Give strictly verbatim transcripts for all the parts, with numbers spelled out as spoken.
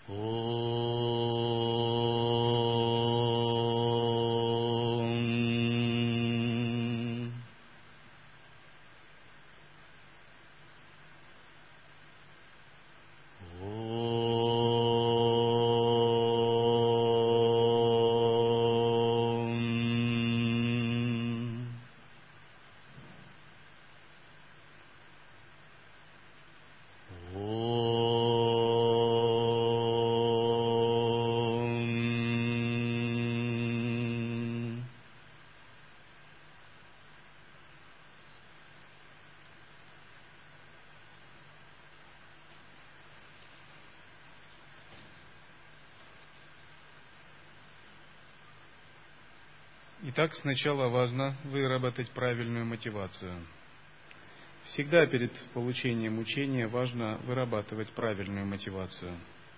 Итак, сначала важно выработать правильную мотивацию. Всегда перед получением учения важно вырабатывать правильную мотивацию.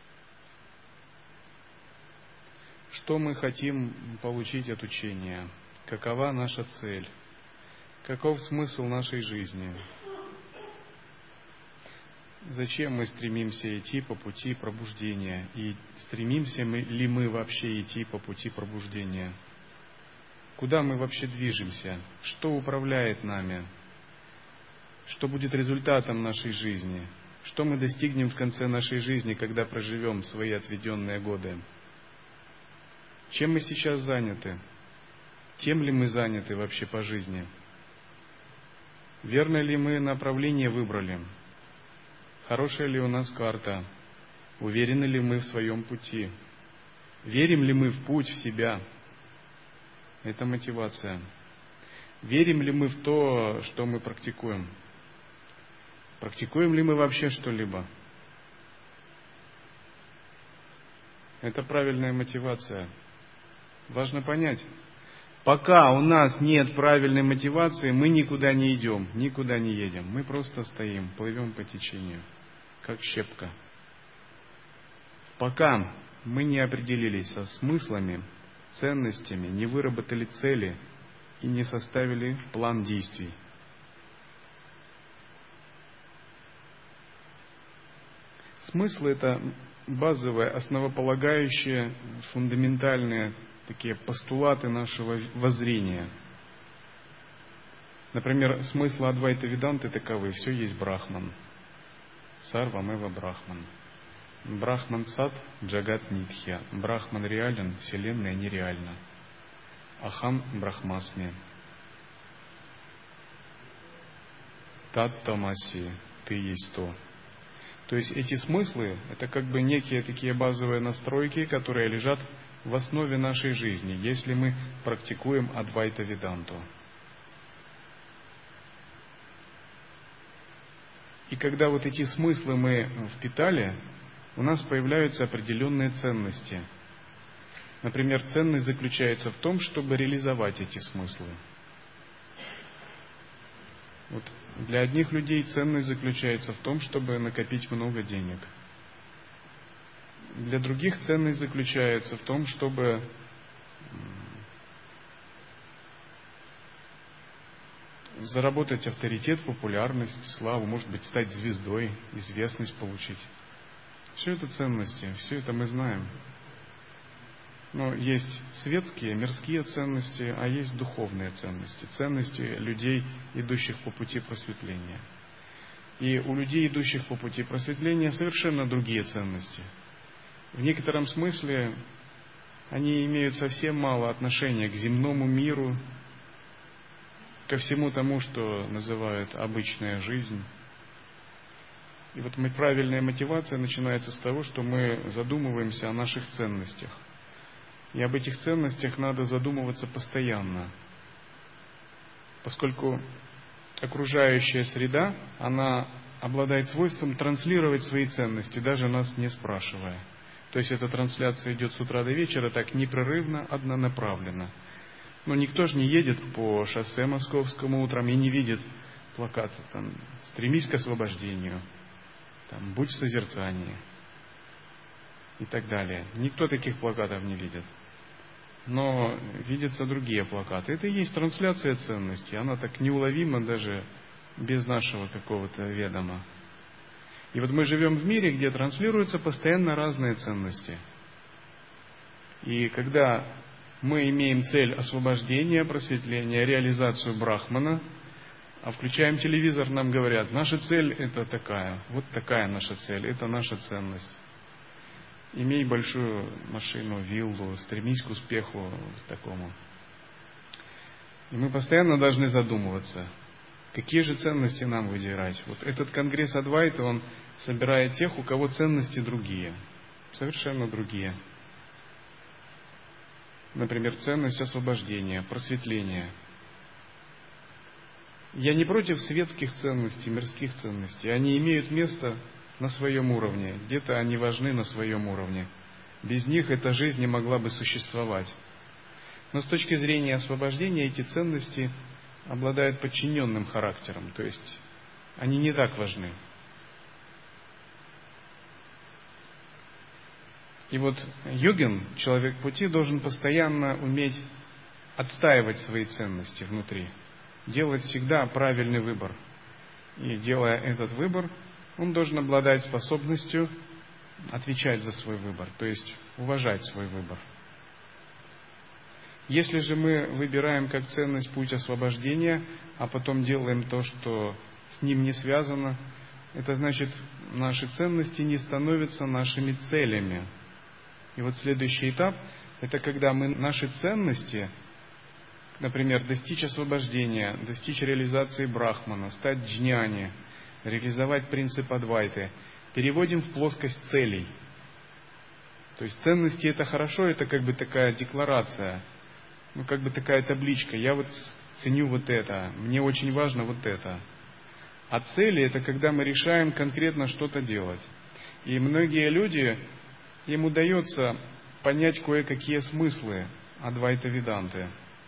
Что мы хотим получить от учения? Какова наша цель? Каков смысл нашей жизни? Зачем мы стремимся идти по пути пробуждения? И стремимся ли мы вообще идти по пути пробуждения? Куда мы вообще движемся? Что управляет нами? Что будет результатом нашей жизни? Что мы достигнем в конце нашей жизни, когда проживем свои отведенные годы? Чем мы сейчас заняты? Тем ли мы заняты вообще по жизни? Верно ли мы направление выбрали? Хорошая ли у нас карта? Уверены ли мы в своем пути? Верим ли мы в путь, в себя? Это мотивация. Верим ли мы в то, что мы практикуем? Практикуем ли мы вообще что-либо? Это правильная мотивация. Важно понять. Пока у нас нет правильной мотивации, мы никуда не идем, никуда не едем. Мы просто стоим, плывем по течению, как щепка. Пока мы не определились со смыслами, ценностями, не выработали цели и не составили план действий. Смыслы — это базовые, основополагающие, фундаментальные такие постулаты нашего воззрения. Например, смыслы Адвайта Веданты таковы: все есть Брахман. Сарвамева Брахман. Брахман сат, джагат нитхья. Брахман реален, вселенная нереальна. Ахам брахмасми. Таттамаси, ты есть то. То есть эти смыслы — это как бы некие такие базовые настройки, которые лежат в основе нашей жизни, если мы практикуем Адвайта Веданту. И когда вот эти смыслы мы впитали, у нас появляются определенные ценности. Например, ценность заключается в том, чтобы реализовать эти смыслы. Вот для одних людей ценность заключается в том, чтобы накопить много денег. Для других ценность заключается в том, чтобы заработать авторитет, популярность, славу, может быть, стать звездой, известность получить. Все это ценности, все это мы знаем. Но есть светские, мирские ценности, а есть духовные ценности, ценности людей, идущих по пути просветления. И у людей, идущих по пути просветления, совершенно другие ценности. В некотором смысле они имеют совсем мало отношения к земному миру, ко всему тому, что называют обычная жизнь. И вот правильная мотивация начинается с того, что мы задумываемся о наших ценностях. И об этих ценностях надо задумываться постоянно, поскольку окружающая среда, она обладает свойством транслировать свои ценности, даже нас не спрашивая. То есть эта трансляция идет с утра до вечера так непрерывно, однонаправленно. Но никто же не едет по шоссе московскому утром и не видит плаката там «Стремись к освобождению», там «Будь в созерцании» и так далее. Никто таких плакатов не видит. Но видятся другие плакаты. Это и есть трансляция ценностей. Она так неуловима даже без нашего какого-то ведома. И вот мы живем в мире, где транслируются постоянно разные ценности. И когда мы имеем цель освобождения, просветления, реализацию Брахмана, а включаем телевизор, нам говорят, наша цель это такая, вот такая наша цель, это наша ценность. Имей большую машину, виллу, стремись к успеху такому. И мы постоянно должны задумываться, какие же ценности нам выдирать. Вот этот конгресс Адвайта, он собирает тех, у кого ценности другие, совершенно другие. Например, ценность освобождения, просветления. Я не против светских ценностей, мирских ценностей. Они имеют место на своем уровне. Где-то они важны на своем уровне. Без них эта жизнь не могла бы существовать. Но с точки зрения освобождения эти ценности обладают подчиненным характером. То есть они не так важны. И вот йогин, человек пути, должен постоянно уметь отстаивать свои ценности внутри. Делать всегда правильный выбор. И делая этот выбор, он должен обладать способностью отвечать за свой выбор, то есть уважать свой выбор. Если же мы выбираем как ценность путь освобождения, а потом делаем то, что с ним не связано, это значит, наши ценности не становятся нашими целями. И вот следующий этап, это когда мы наши ценности, например, достичь освобождения, достичь реализации Брахмана, стать джняни, реализовать принцип Адвайты, переводим в плоскость целей. То есть ценности это хорошо, это как бы такая декларация, ну как бы такая табличка. Я вот ценю вот это, мне очень важно вот это. А цели это когда мы решаем конкретно что-то делать. И многие люди, им удается понять кое-какие смыслы Адвайта Веданты.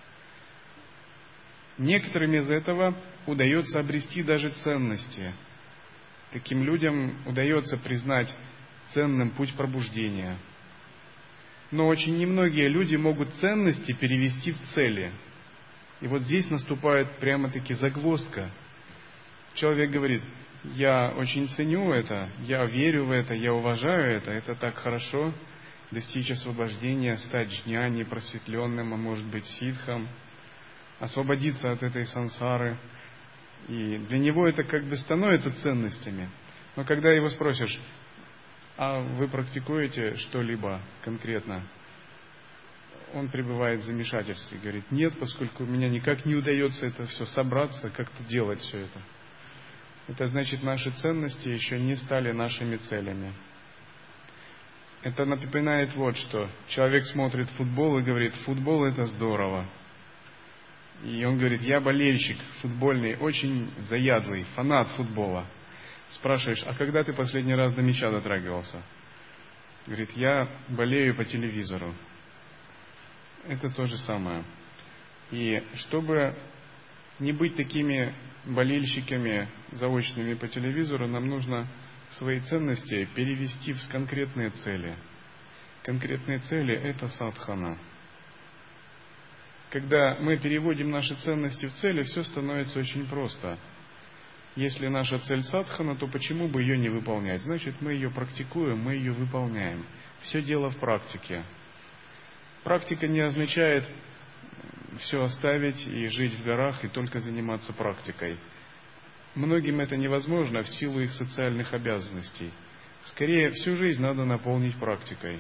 Некоторым из этого удается обрести даже ценности. Таким людям удается признать ценным путь пробуждения. Но очень немногие люди могут ценности перевести в цели. И вот здесь наступает прямо-таки загвоздка. Человек говорит, я очень ценю это, я верю в это, я уважаю это, это так хорошо, достичь освобождения, стать джняни, просветленным, а может быть ситхом, освободиться от этой сансары. И для него это как бы становится ценностями. Но когда его спросишь, а вы практикуете что-либо конкретно? Он пребывает в замешательстве и говорит, нет, поскольку у меня никак не удается это все собраться, как-то делать все это. Это значит, наши ценности еще не стали нашими целями. Это напоминает вот что. Человек смотрит футбол и говорит, футбол это здорово. И он говорит, я болельщик футбольный, очень заядлый, фанат футбола. Спрашиваешь, а когда ты последний раз до мяча дотрагивался? Говорит, я болею по телевизору. Это то же самое. И чтобы не быть такими болельщиками заочными по телевизору, нам нужно свои ценности перевести в конкретные цели. Конкретные цели – это садхана. Когда мы переводим наши ценности в цели, все становится очень просто. Если наша цель садхана, то почему бы ее не выполнять? Значит, мы ее практикуем, мы ее выполняем. Все дело в практике. Практика не означает все оставить и жить в горах и только заниматься практикой. Многим это невозможно в силу их социальных обязанностей. Скорее, всю жизнь надо наполнить практикой.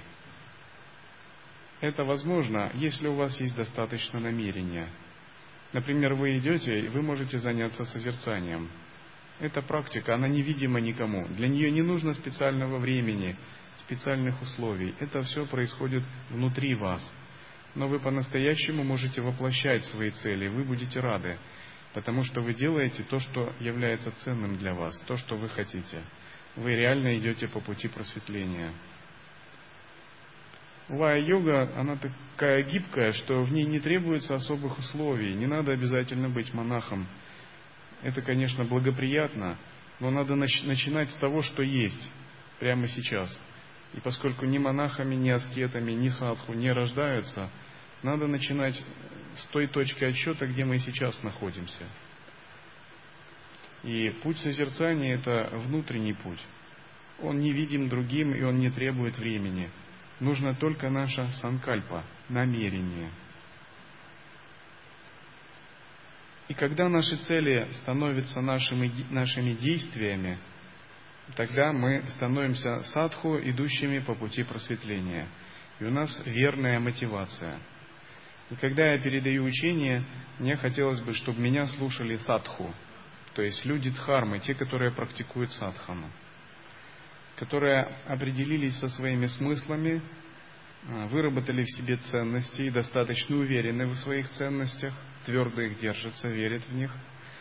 Это возможно, если у вас есть достаточно намерения. Например, вы идете, и вы можете заняться созерцанием. Эта практика, она невидима никому. Для нее не нужно специального времени, специальных условий. Это все происходит внутри вас. Но вы по-настоящему можете воплощать свои цели, вы будете рады, потому что вы делаете то, что является ценным для вас, то, что вы хотите. Вы реально идете по пути просветления. Лая-йога, она такая гибкая, что в ней не требуется особых условий, не надо обязательно быть монахом. Это, конечно, благоприятно, но надо нач- начинать с того, что есть прямо сейчас. И поскольку ни монахами, ни аскетами, ни садху не рождаются, надо начинать с той точки отсчета, где мы сейчас находимся. И путь созерцания – это внутренний путь. он не видим другим, и он не требует времени. Нужно только наша санкальпа, намерение. И когда наши цели становятся нашими, нашими действиями, тогда мы становимся садху, идущими по пути просветления. И у нас верная мотивация. И когда я передаю учение, мне хотелось бы, чтобы меня слушали садху, то есть люди дхармы, те, которые практикуют садхану, которые определились со своими смыслами, выработали в себе ценности и достаточно уверены в своих ценностях, твердо их держатся, верят в них,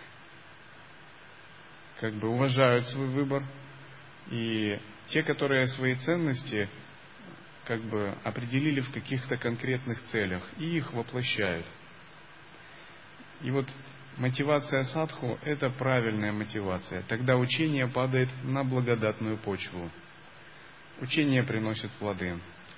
как бы уважают свой выбор. И те, которые свои ценности как бы определили в каких-то конкретных целях и их воплощают. И вот мотивация садху – это правильная мотивация. Тогда учение падает на благодатную почву. Учение приносит плоды.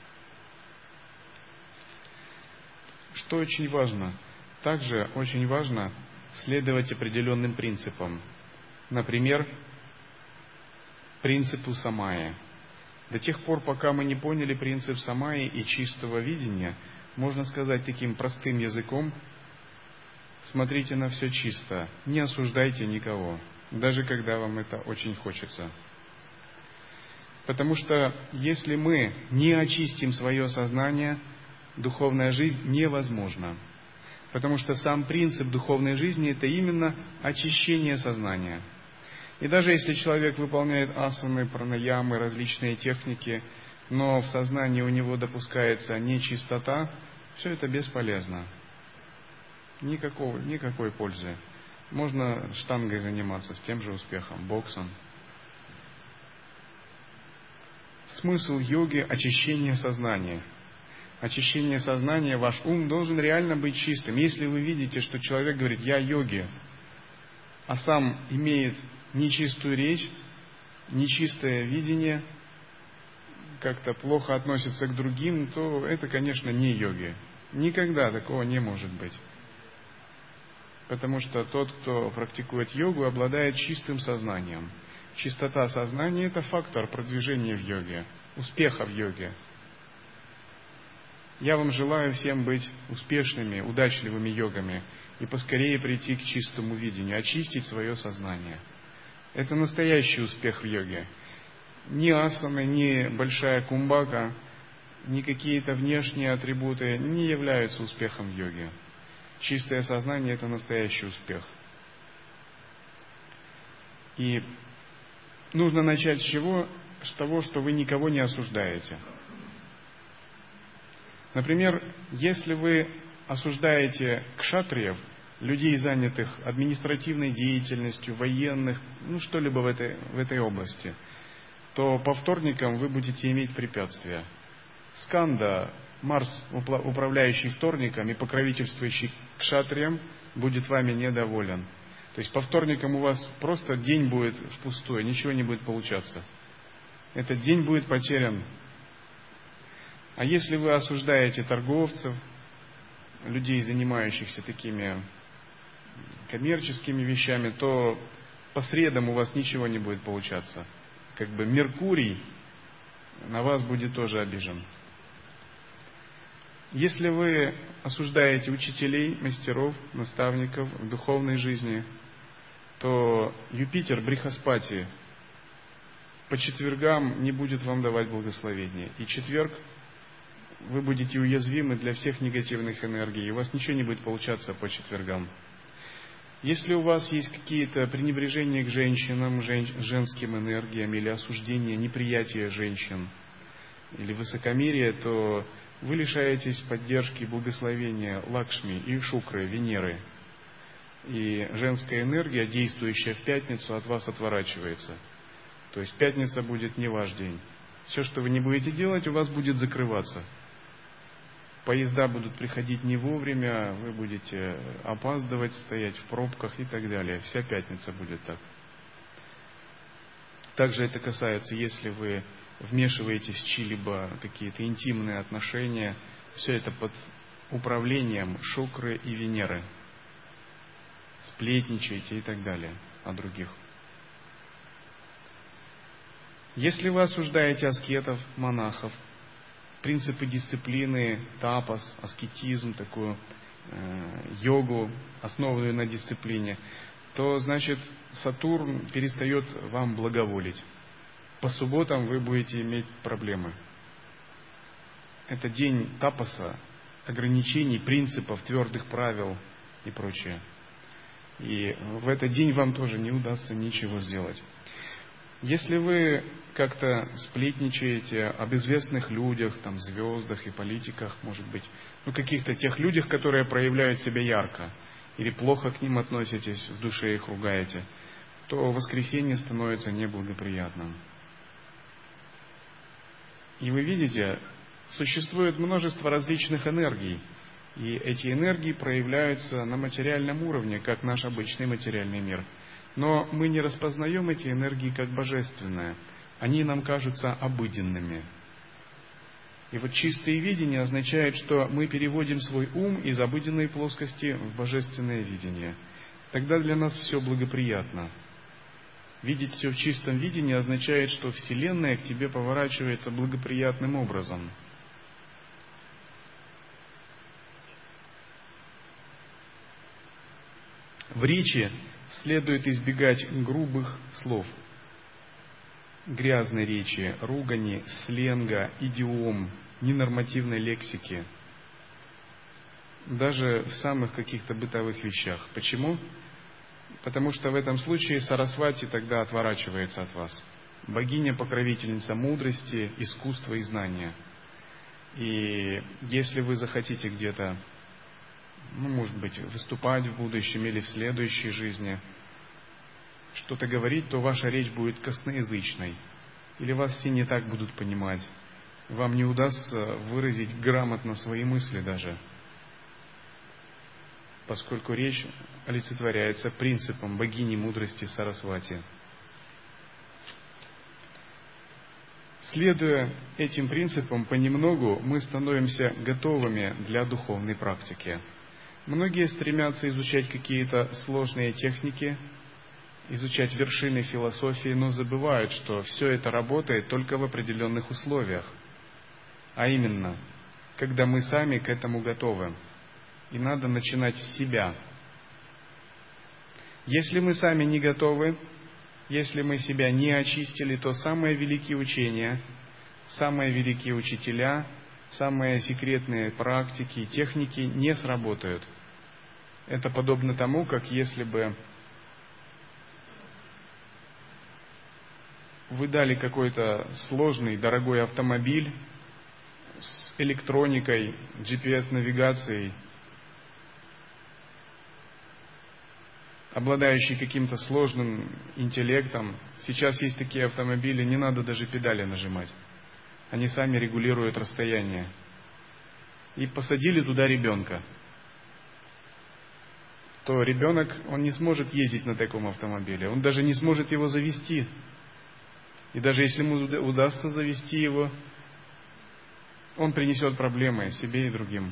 Что очень важно? Также очень важно следовать определенным принципам. Например, принципу самайи. До тех пор, пока мы не поняли принцип самайи и чистого видения, можно сказать таким простым языком: смотрите на все чисто, не осуждайте никого, даже когда вам это очень хочется. Потому что если мы не очистим свое сознание, духовная жизнь невозможна. Потому что сам принцип духовной жизни – это именно очищение сознания. И даже если человек выполняет асаны, пранаямы, различные техники, но в сознании у него допускается нечистота, все это бесполезно. Никакого, никакой пользы. Можно штангой заниматься с тем же успехом, боксом. Смысл йоги – очищение сознания. Очищение сознания, ваш ум должен реально быть чистым. Если вы видите, что человек говорит «я йоги», а сам имеет нечистую речь, нечистое видение, как-то плохо относится к другим, то это, конечно, не йоги. Никогда такого не может быть. Потому что тот, кто практикует йогу, обладает чистым сознанием. Чистота сознания – это фактор продвижения в йоге, успеха в йоге. Я вам желаю всем быть успешными, удачливыми йогами и поскорее прийти к чистому видению, очистить свое сознание. Это настоящий успех в йоге. Ни асаны, ни большая кумбака, ни какие-то внешние атрибуты не являются успехом в йоге. Чистое сознание – это настоящий успех. И нужно начать с чего? С того, что вы никого не осуждаете. Например, если вы осуждаете кшатриев, людей, занятых административной деятельностью, военных, ну что-либо в этой, в этой области, то по вторникам вы будете иметь препятствия. Сканда, Марс, управляющий вторником и покровительствующий кшатриям, будет вами недоволен. То есть по вторникам у вас просто день будет впустую, ничего не будет получаться. Этот день будет потерян. А если вы осуждаете торговцев, людей, занимающихся такими коммерческими вещами, то по средам у вас ничего не будет получаться. Как бы Меркурий на вас будет тоже обижен. Если вы осуждаете учителей, мастеров, наставников в духовной жизни, то Юпитер Брихаспати по четвергам не будет вам давать благословения. И четверг вы будете уязвимы для всех негативных энергий, и у вас ничего не будет получаться по четвергам. Если у вас есть какие-то пренебрежения к женщинам, жен, женским энергиям, или осуждение, неприятие женщин, или высокомерие, то вы лишаетесь поддержки, благословения Лакшми и Шукры, Венеры. И женская энергия, действующая в пятницу, от вас отворачивается. То есть пятница будет не ваш день. Все, что вы не будете делать, у вас будет закрываться. Поезда будут приходить не вовремя, вы будете опаздывать, стоять в пробках и так далее. Вся пятница будет так. Также это касается, если вы вмешиваетесь в чьи-либо какие-то интимные отношения, все это под управлением Шукры и Венеры. Сплетничаете и так далее о других. Если вы осуждаете аскетов, монахов, принципы дисциплины, тапас, аскетизм, такую э, йогу, основанную на дисциплине, то, значит, Сатурн перестает вам благоволить. По субботам вы будете иметь проблемы. Это день тапаса, ограничений, принципов, твердых правил и прочее. И в этот день вам тоже не удастся ничего сделать. Если вы как-то сплетничаете об известных людях, там, звездах и политиках, может быть, ну, каких-то тех людях, которые проявляют себя ярко, или плохо к ним относитесь, в душе их ругаете, то воскресенье становится неблагоприятным. И вы видите, существует множество различных энергий, и эти энергии проявляются на материальном уровне, как наш обычный материальный мир. Но мы не распознаем эти энергии как божественные, они нам кажутся обыденными. И вот чистое видение означает, что мы переводим свой ум из обыденной плоскости в божественное видение. Тогда для нас все благоприятно. Видеть все в чистом видении означает, что Вселенная к тебе поворачивается благоприятным образом. В речи следует избегать грубых слов, грязной речи, ругани, сленга, идиом, ненормативной лексики, даже в самых каких-то бытовых вещах. Почему? Потому что в этом случае Сарасвати тогда отворачивается от вас. Богиня-покровительница мудрости, искусства и знания. И если вы захотите где-то, ну, может быть, выступать в будущем или в следующей жизни, что-то говорить, то ваша речь будет косноязычной. Или вас все не так будут понимать. Вам не удастся выразить грамотно свои мысли даже. Поскольку речь олицетворяется принципом богини мудрости Сарасвати. Следуя этим принципам понемногу, мы становимся готовыми для духовной практики. Многие стремятся изучать какие-то сложные техники, изучать вершины философии, но забывают, что все это работает только в определенных условиях. А именно, когда мы сами к этому готовы. И надо начинать с себя. Если мы сами не готовы, если мы себя не очистили, то самые великие учения, самые великие учителя, самые секретные практики, техники не сработают. Это подобно тому, как если бы вы дали какой-то сложный, дорогой автомобиль с электроникой, джи пи эс-навигацией, обладающий каким-то сложным интеллектом. Сейчас есть такие автомобили, не надо даже педали нажимать. Они сами регулируют расстояние. И посадили туда ребенка. То ребенок, он не сможет ездить на таком автомобиле. Он даже не сможет его завести. И даже если ему удастся завести его, он принесет проблемы себе и другим.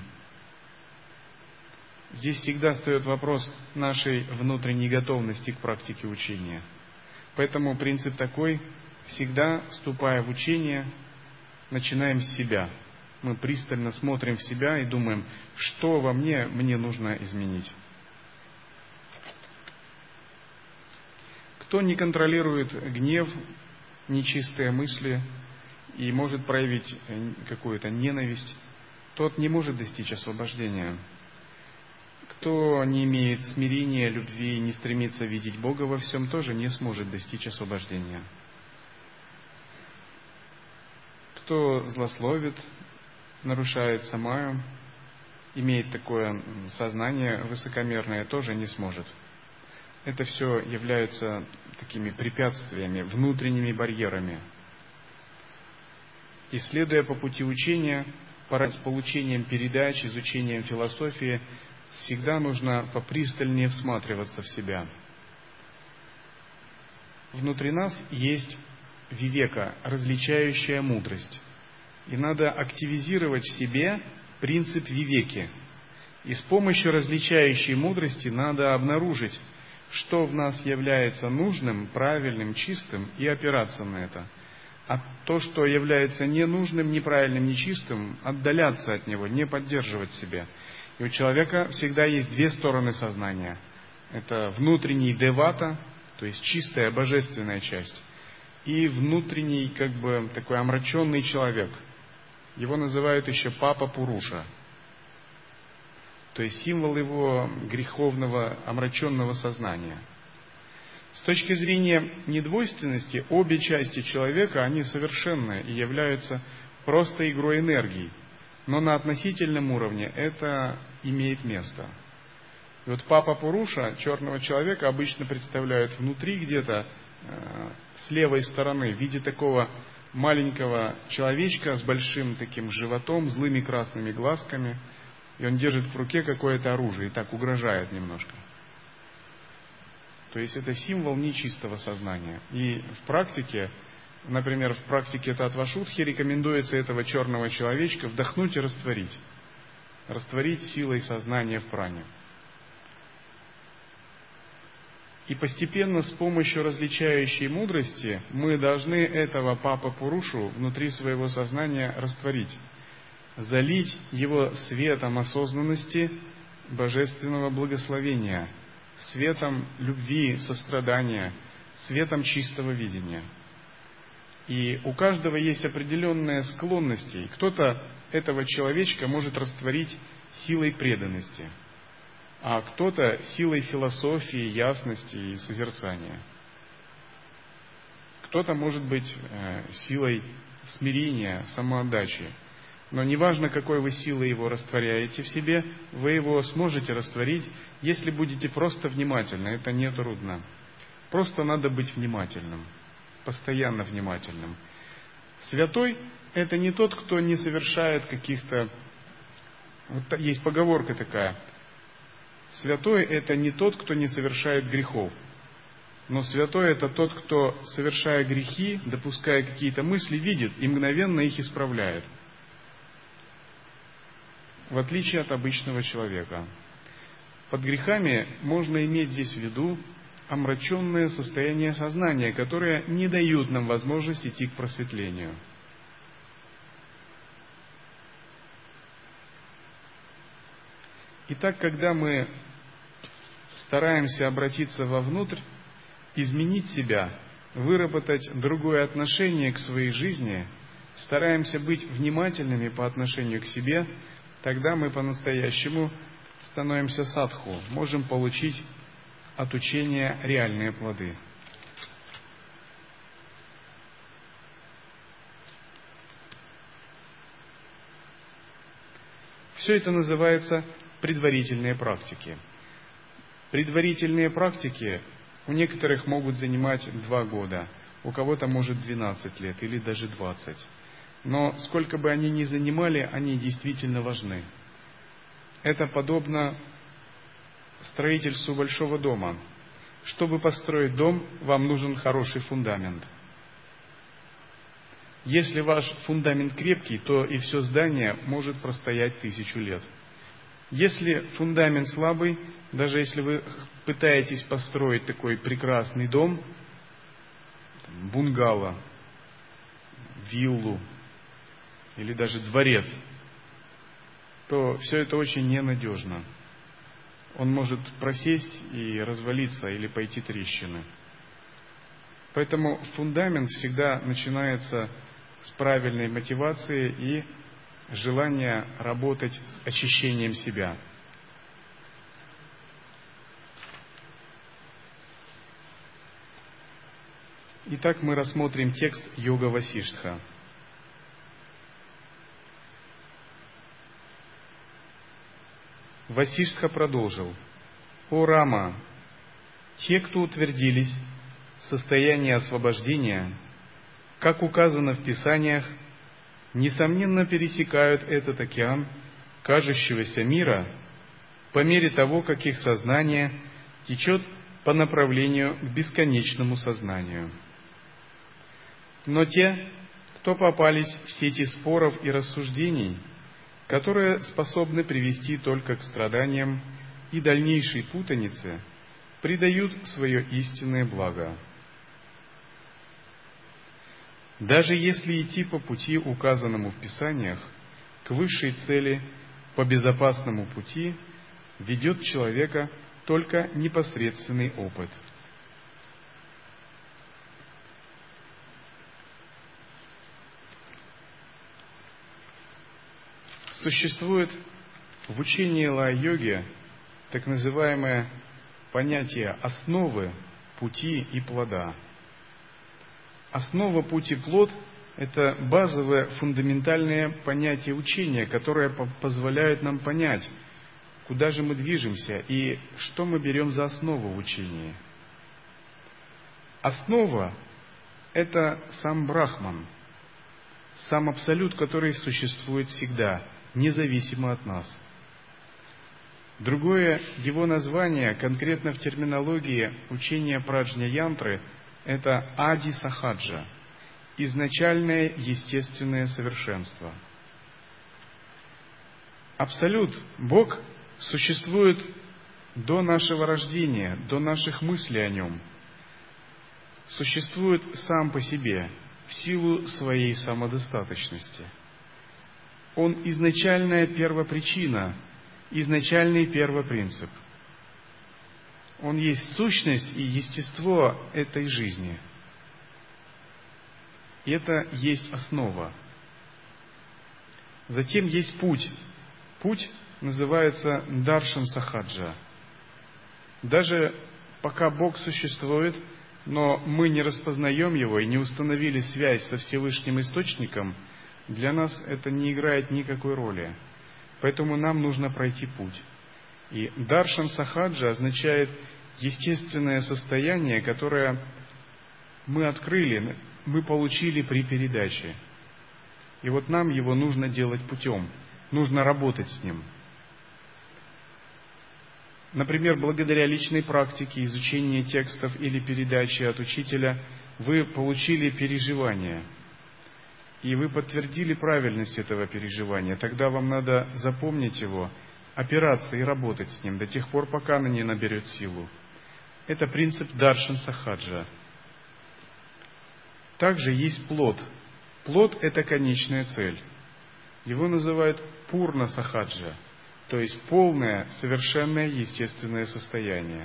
Здесь всегда встает вопрос нашей внутренней готовности к практике учения. Поэтому принцип такой: всегда, вступая в учение, начинаем с себя. Мы пристально смотрим в себя и думаем, что во мне мне нужно изменить. Кто не контролирует гнев, нечистые мысли и может проявить какую-то ненависть, тот не может достичь освобождения. Кто не имеет смирения, любви и не стремится видеть Бога во всем, тоже не сможет достичь освобождения. Кто злословит, нарушает самаю, имеет такое сознание высокомерное, тоже не сможет. Это все являются такими препятствиями, внутренними барьерами. И следуя по пути учения, с получением передач, изучением философии, всегда нужно попристальнее всматриваться в себя. Внутри нас есть вивека, различающая мудрость. И надо активизировать в себе принцип вивеки. И с помощью различающей мудрости надо обнаружить, что в нас является нужным, правильным, чистым, и опираться на это. а то, что является ненужным, неправильным, нечистым, отдаляться от него, не поддерживать себя. И у человека всегда есть две стороны сознания. Это внутренний девата, то есть чистая божественная часть, и внутренний, как бы, такой омраченный человек. Его называют еще Папа Пуруша. То есть символ его греховного, омраченного сознания. С точки зрения недвойственности, обе части человека, они совершенны и являются просто игрой энергии. Но на относительном уровне это имеет место. И вот Папа Пуруша, черного человека, обычно представляют внутри где-то, э, с левой стороны, в виде такого маленького человечка с большим таким животом, злыми красными глазками. И он держит в руке какое-то оружие и так угрожает немножко. То есть это символ нечистого сознания. И в практике, например, в практике Татвашудхи рекомендуется этого черного человечка вдохнуть и растворить. Растворить силой сознания в пране. И постепенно с помощью различающей мудрости мы должны этого Папа Пурушу внутри своего сознания растворить. Залить его светом осознанности, божественного благословения, светом любви, сострадания, светом чистого видения. И у каждого есть определенные склонности. Кто-то этого человечка может растворить силой преданности, а кто-то силой философии, ясности и созерцания. Кто-то, может быть, силой смирения, самоотдачи. Но неважно, какой вы силой его растворяете в себе, вы его сможете растворить, если будете просто внимательны. Это не трудно. Просто надо быть внимательным, постоянно внимательным. Святой – это не тот, кто не совершает каких-то... Вот есть поговорка такая. Святой – это не тот, кто не совершает грехов. Но святой – это тот, кто, совершая грехи, допуская какие-то мысли, видит и мгновенно их исправляет. В отличие от обычного человека. Под грехами можно иметь здесь в виду омраченное состояние сознания, которое не дают нам возможность идти к просветлению. Итак, когда мы стараемся обратиться вовнутрь, изменить себя, выработать другое отношение к своей жизни, стараемся быть внимательными по отношению к себе, тогда мы по-настоящему становимся садху, можем получить от учения реальные плоды. Все это называется предварительные практики. Предварительные практики у некоторых могут занимать два года, у кого-то может двенадцать лет или даже двадцать. Но сколько бы они ни занимали, они действительно важны. Это подобно строительству большого дома. Чтобы построить дом, вам нужен хороший фундамент. Если ваш фундамент крепкий, то и все здание может простоять тысячу лет. Если фундамент слабый, даже если вы пытаетесь построить такой прекрасный дом, бунгало, виллу или даже дворец, то все это очень ненадежно. Он может просесть и развалиться или пойти трещины. Поэтому фундамент всегда начинается с правильной мотивации и желания работать с очищением себя. Итак, мы рассмотрим текст Йога Васиштха. Васиштха продолжил: «О Рама, те, кто утвердились в состоянии освобождения, как указано в Писаниях, несомненно пересекают этот океан кажущегося мира по мере того, как их сознание течет по направлению к бесконечному сознанию. Но те, кто попались в сети споров и рассуждений, которые способны привести только к страданиям и дальнейшей путанице, предают свое истинное благо. Даже если идти по пути, указанному в Писаниях, к высшей цели, по безопасному пути, ведет человека только непосредственный опыт. Существует в учении лая-йоги так называемое понятие основы, пути и плода. Основа, путь и плод – это базовое, фундаментальное понятие учения, которое позволяет нам понять, куда же мы движемся и что мы берем за основу в учении. Основа – это сам Брахман, сам Абсолют, который существует всегда, независимо от нас. Другое его название, конкретно в терминологии учения праджня-янтры, это Ади-Сахаджа, изначальное естественное совершенство. Абсолют, Бог, существует до нашего рождения, до наших мыслей о Нем. Существует сам по себе, в силу своей самодостаточности. Он изначальная первопричина, изначальный первопринцип. Он есть сущность и естество этой жизни. И это есть основа. Затем есть путь. Путь называется Даршан Сахаджа. Даже пока Бог существует, но мы не распознаем Его и не установили связь со Всевышним Источником, для нас это не играет никакой роли. Поэтому нам нужно пройти путь. И Даршан Сахаджа означает естественное состояние, которое мы открыли, мы получили при передаче. И вот нам его нужно делать путем, нужно работать с ним. Например, благодаря личной практике, изучению текстов или передаче от учителя, вы получили переживание. И вы подтвердили правильность этого переживания. Тогда вам надо запомнить его, опираться и работать с ним до тех пор, пока оно не наберет силу. Это принцип Даршан Сахаджа. Также есть плод. Плод – это конечная цель. Его называют Пурна Сахаджа, то есть полное, совершенное естественное состояние.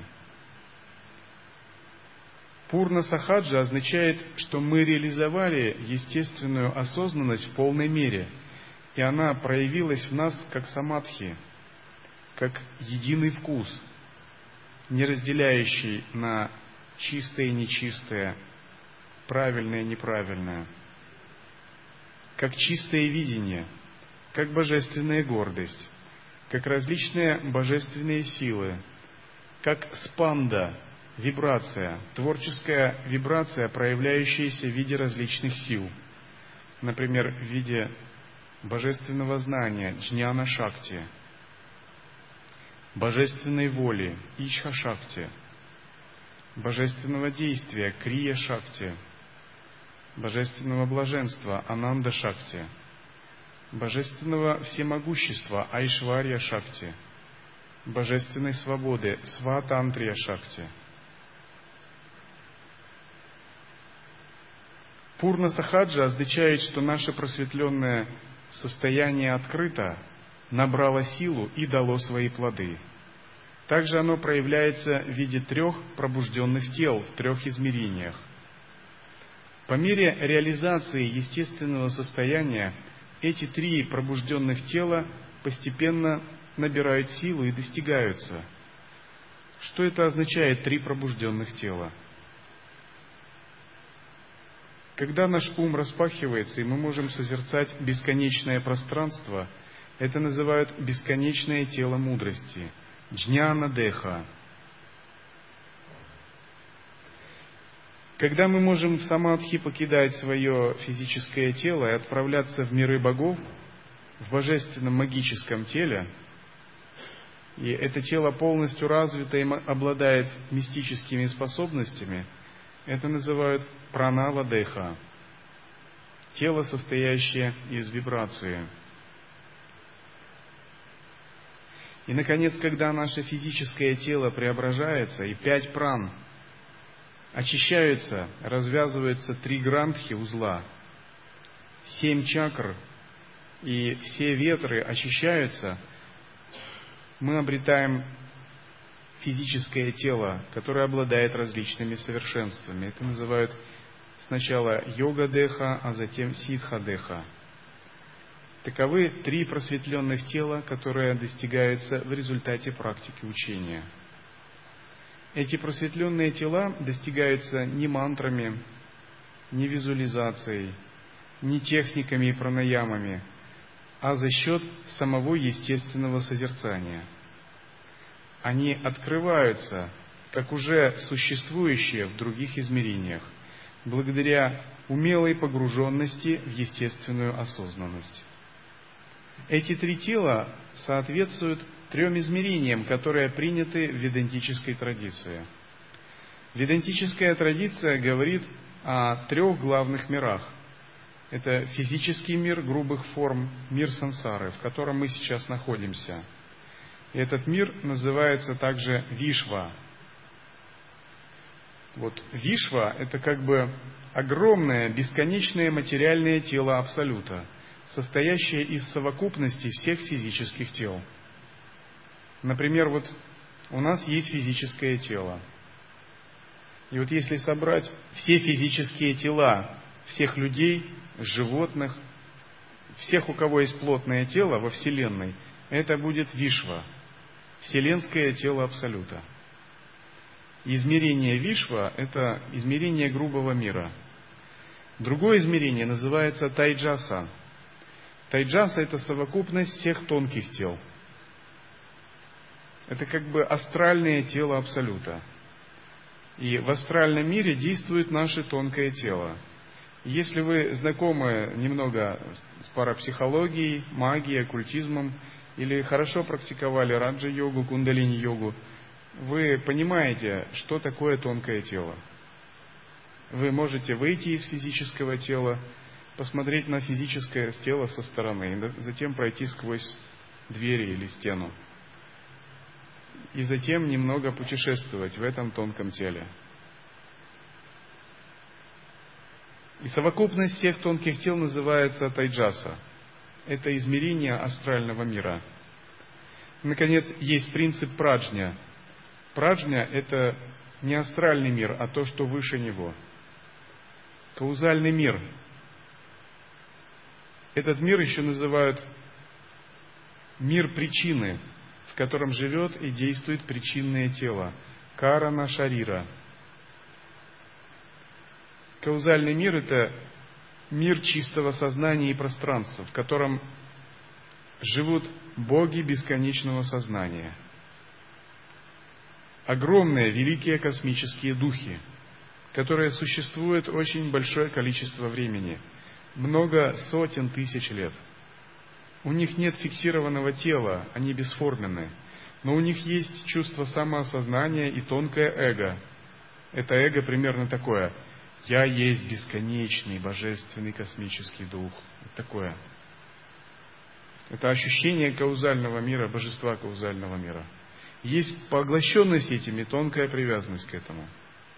Пурна Сахаджа означает, что мы реализовали естественную осознанность в полной мере, и она проявилась в нас как самадхи, как единый вкус, не разделяющий на чистое и нечистое, правильное и неправильное, как чистое видение, как божественная гордость, как различные божественные силы, как спанда, вибрация, творческая вибрация, проявляющаяся в виде различных сил, например, в виде божественного знания, джняна шакти, божественной воли, ичха шакти, божественного действия, крия шакти, божественного блаженства, ананда шакти, божественного всемогущества, айшварья шакти, божественной свободы, сватантрия шакти. Пурна Сахаджа означает, что наше просветленное состояние открыто, набрало силу и дало свои плоды. Также оно проявляется в виде трех пробужденных тел в трех измерениях. По мере реализации естественного состояния эти три пробужденных тела постепенно набирают силу и достигаются. Что это означает, три пробужденных тела? Когда наш ум распахивается, и мы можем созерцать бесконечное пространство, это называют бесконечное тело мудрости, джняна деха. Когда мы можем в самадхи покидать свое физическое тело и отправляться в миры богов, в божественном магическом теле, и это тело полностью развито и обладает мистическими способностями, это называют пранава деха, тело, состоящее из вибрации. И, наконец, когда наше физическое тело преображается, и пять пран очищаются, развязываются три грандхи узла, семь чакр и все ветры очищаются, мы обретаем физическое тело, которое обладает различными совершенствами. Это называют сначала йога-деха, а затем ситха-деха. Таковы три просветленных тела, которые достигаются в результате практики учения. Эти просветленные тела достигаются не мантрами, не визуализацией, не техниками и пранаямами, а за счет самого естественного созерцания. Они открываются, как уже существующие в других измерениях, благодаря умелой погруженности в естественную осознанность. Эти три тела соответствуют трем измерениям, которые приняты в ведантической традиции. Ведантическая традиция говорит о трех главных мирах. Это физический мир грубых форм, мир сансары, в котором мы сейчас находимся. И этот мир называется также Вишва. Вот Вишва – это как бы огромное, бесконечное материальное тело Абсолюта, состоящее из совокупности всех физических тел. Например, вот у нас есть физическое тело. И вот если собрать все физические тела всех людей, животных, всех, у кого есть плотное тело во Вселенной, это будет Вишва, вселенское тело Абсолюта. Измерение Вишва – это измерение грубого мира. Другое измерение называется Тайджаса. Тайджаса – это совокупность всех тонких тел. Это как бы астральное тело Абсолюта. И в астральном мире действует наше тонкое тело. Если вы знакомы немного с парапсихологией, магией, оккультизмом, или хорошо практиковали раджа-йогу, кундалини-йогу, вы понимаете, что такое тонкое тело. Вы можете выйти из физического тела, посмотреть на физическое тело со стороны, и затем пройти сквозь двери или стену. И затем немного путешествовать в этом тонком теле. И совокупность всех тонких тел называется Тайджаса. Это измерение астрального мира. Наконец, есть принцип праджня. Праджня – это не астральный мир, а то, что выше него. Каузальный мир. Этот мир еще называют мир причины, в котором живет и действует причинное тело. Карана Шарира. Каузальный мир – это мир чистого сознания и пространства, в котором живут боги бесконечного сознания. Огромные, великие космические духи, которые существуют очень большое количество времени, много сотен тысяч лет. У них нет фиксированного тела, они бесформенны, но у них есть чувство самоосознания и тонкое эго. Это эго примерно такое: «Я есть бесконечный, божественный космический дух». Вот такое. Это ощущение каузального мира, божества каузального мира. Есть поглощенность этими, тонкая привязанность к этому.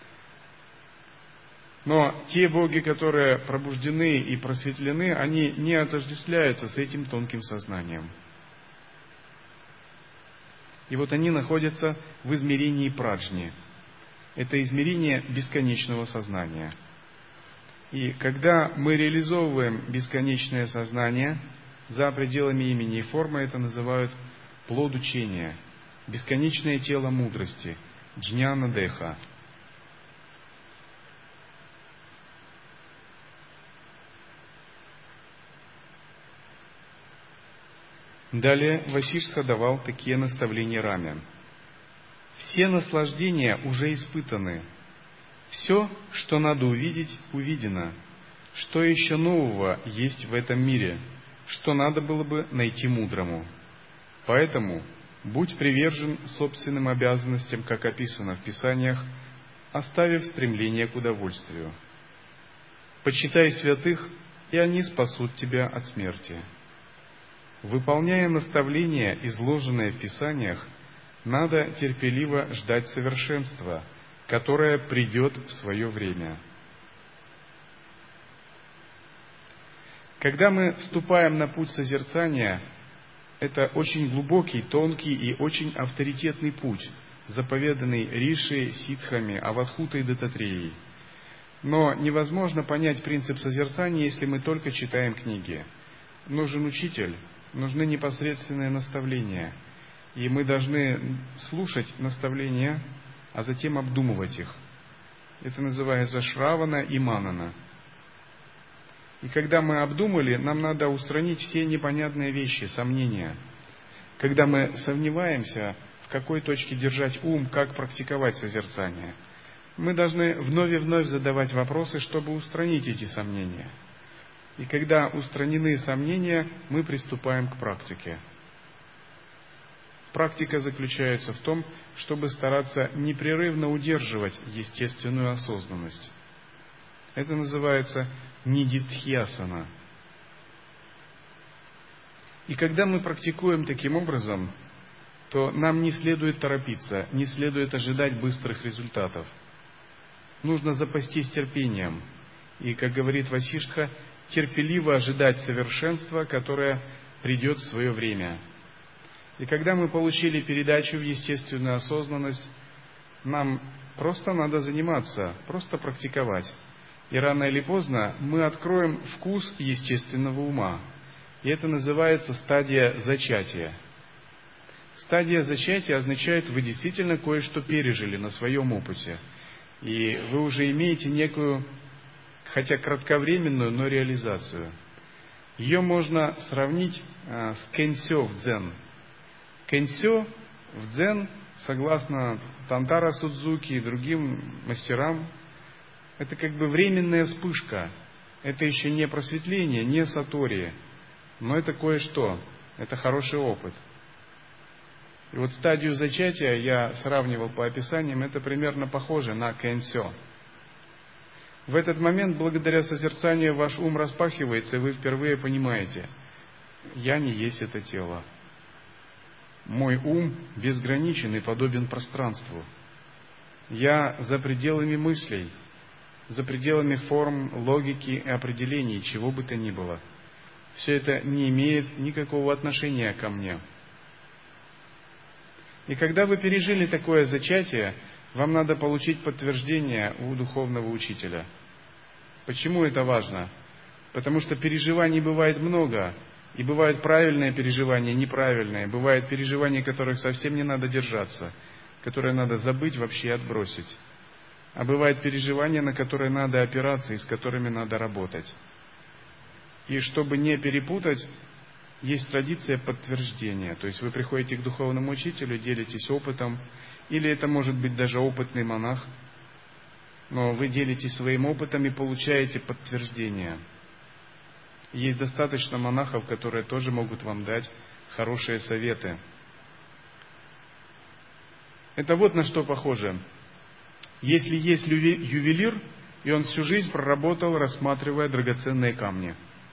Но те боги, которые пробуждены и просветлены, они не отождествляются с этим тонким сознанием. И вот они находятся в измерении праджни. Это измерение бесконечного сознания. И когда мы реализовываем бесконечное сознание за пределами имени и формы, это называют плод учения, бесконечное тело мудрости, джняна-деха. Далее Васиштха давал такие наставления Раме. Все наслаждения уже испытаны. Все, что надо увидеть, увидено. Что еще нового есть в этом мире, что надо было бы найти мудрому? Поэтому будь привержен собственным обязанностям, как описано в Писаниях, оставив стремление к удовольствию. Почитай святых, и они спасут тебя от смерти. Выполняя наставления, изложенные в Писаниях, надо терпеливо ждать совершенства, которое придет в свое время. Когда мы вступаем на путь созерцания, это очень глубокий, тонкий и очень авторитетный путь, заповеданный Риши, ситхами, Авадхутой и Дататреей. Но невозможно понять принцип созерцания, если мы только читаем книги. Нужен учитель, нужны непосредственные наставления. И мы должны слушать наставления, а затем обдумывать их. Это называется шравана и манана. И когда мы обдумали, нам надо устранить все непонятные вещи, сомнения. Когда мы сомневаемся, в какой точке держать ум, как практиковать созерцание, мы должны вновь и вновь задавать вопросы, чтобы устранить эти сомнения. И когда устранены сомнения, мы приступаем к практике. Практика заключается в том, чтобы стараться непрерывно удерживать естественную осознанность. Это называется нидидхьясана. И когда мы практикуем таким образом, то нам не следует торопиться, не следует ожидать быстрых результатов. Нужно запастись терпением. И, как говорит Васиштха, терпеливо ожидать совершенства, которое придет в свое время. И когда мы получили передачу в естественную осознанность, нам просто надо заниматься, просто практиковать. И рано или поздно мы откроем вкус естественного ума. И это называется стадия зачатия. Стадия зачатия означает, вы действительно кое-что пережили на своем опыте. И вы уже имеете некую, хотя кратковременную, но реализацию. Ее можно сравнить а, с кэнсё в дзен. Кэнсё в дзен, согласно Тантара Судзуки и другим мастерам, это как бы временная вспышка. Это еще не просветление, не сатори, но это кое-что. Это хороший опыт. И вот стадию зачатия я сравнивал по описаниям, это примерно похоже на кэнсё. В этот момент, благодаря созерцанию, ваш ум распахивается, и вы впервые понимаете, я не есть это тело. Мой ум безграничен и подобен пространству. Я за пределами мыслей, за пределами форм, логики и определений, чего бы то ни было. Все это не имеет никакого отношения ко мне. И когда вы пережили такое зачатие, вам надо получить подтверждение у духовного учителя. Почему это важно? Потому что переживаний бывает много. И бывают правильные переживания, неправильные. Бывают переживания, которых совсем не надо держаться, которые надо забыть вообще и отбросить. А бывают переживания, на которые надо опираться и с которыми надо работать. И чтобы не перепутать, есть традиция подтверждения. То есть вы приходите к духовному учителю, делитесь опытом, или это может быть даже опытный монах, но вы делитесь своим опытом и получаете подтверждение. Есть достаточно монахов, которые тоже могут вам дать хорошие советы. Это вот на что похоже. Если есть ювелир, и он всю жизнь проработал, рассматривая драгоценные камни.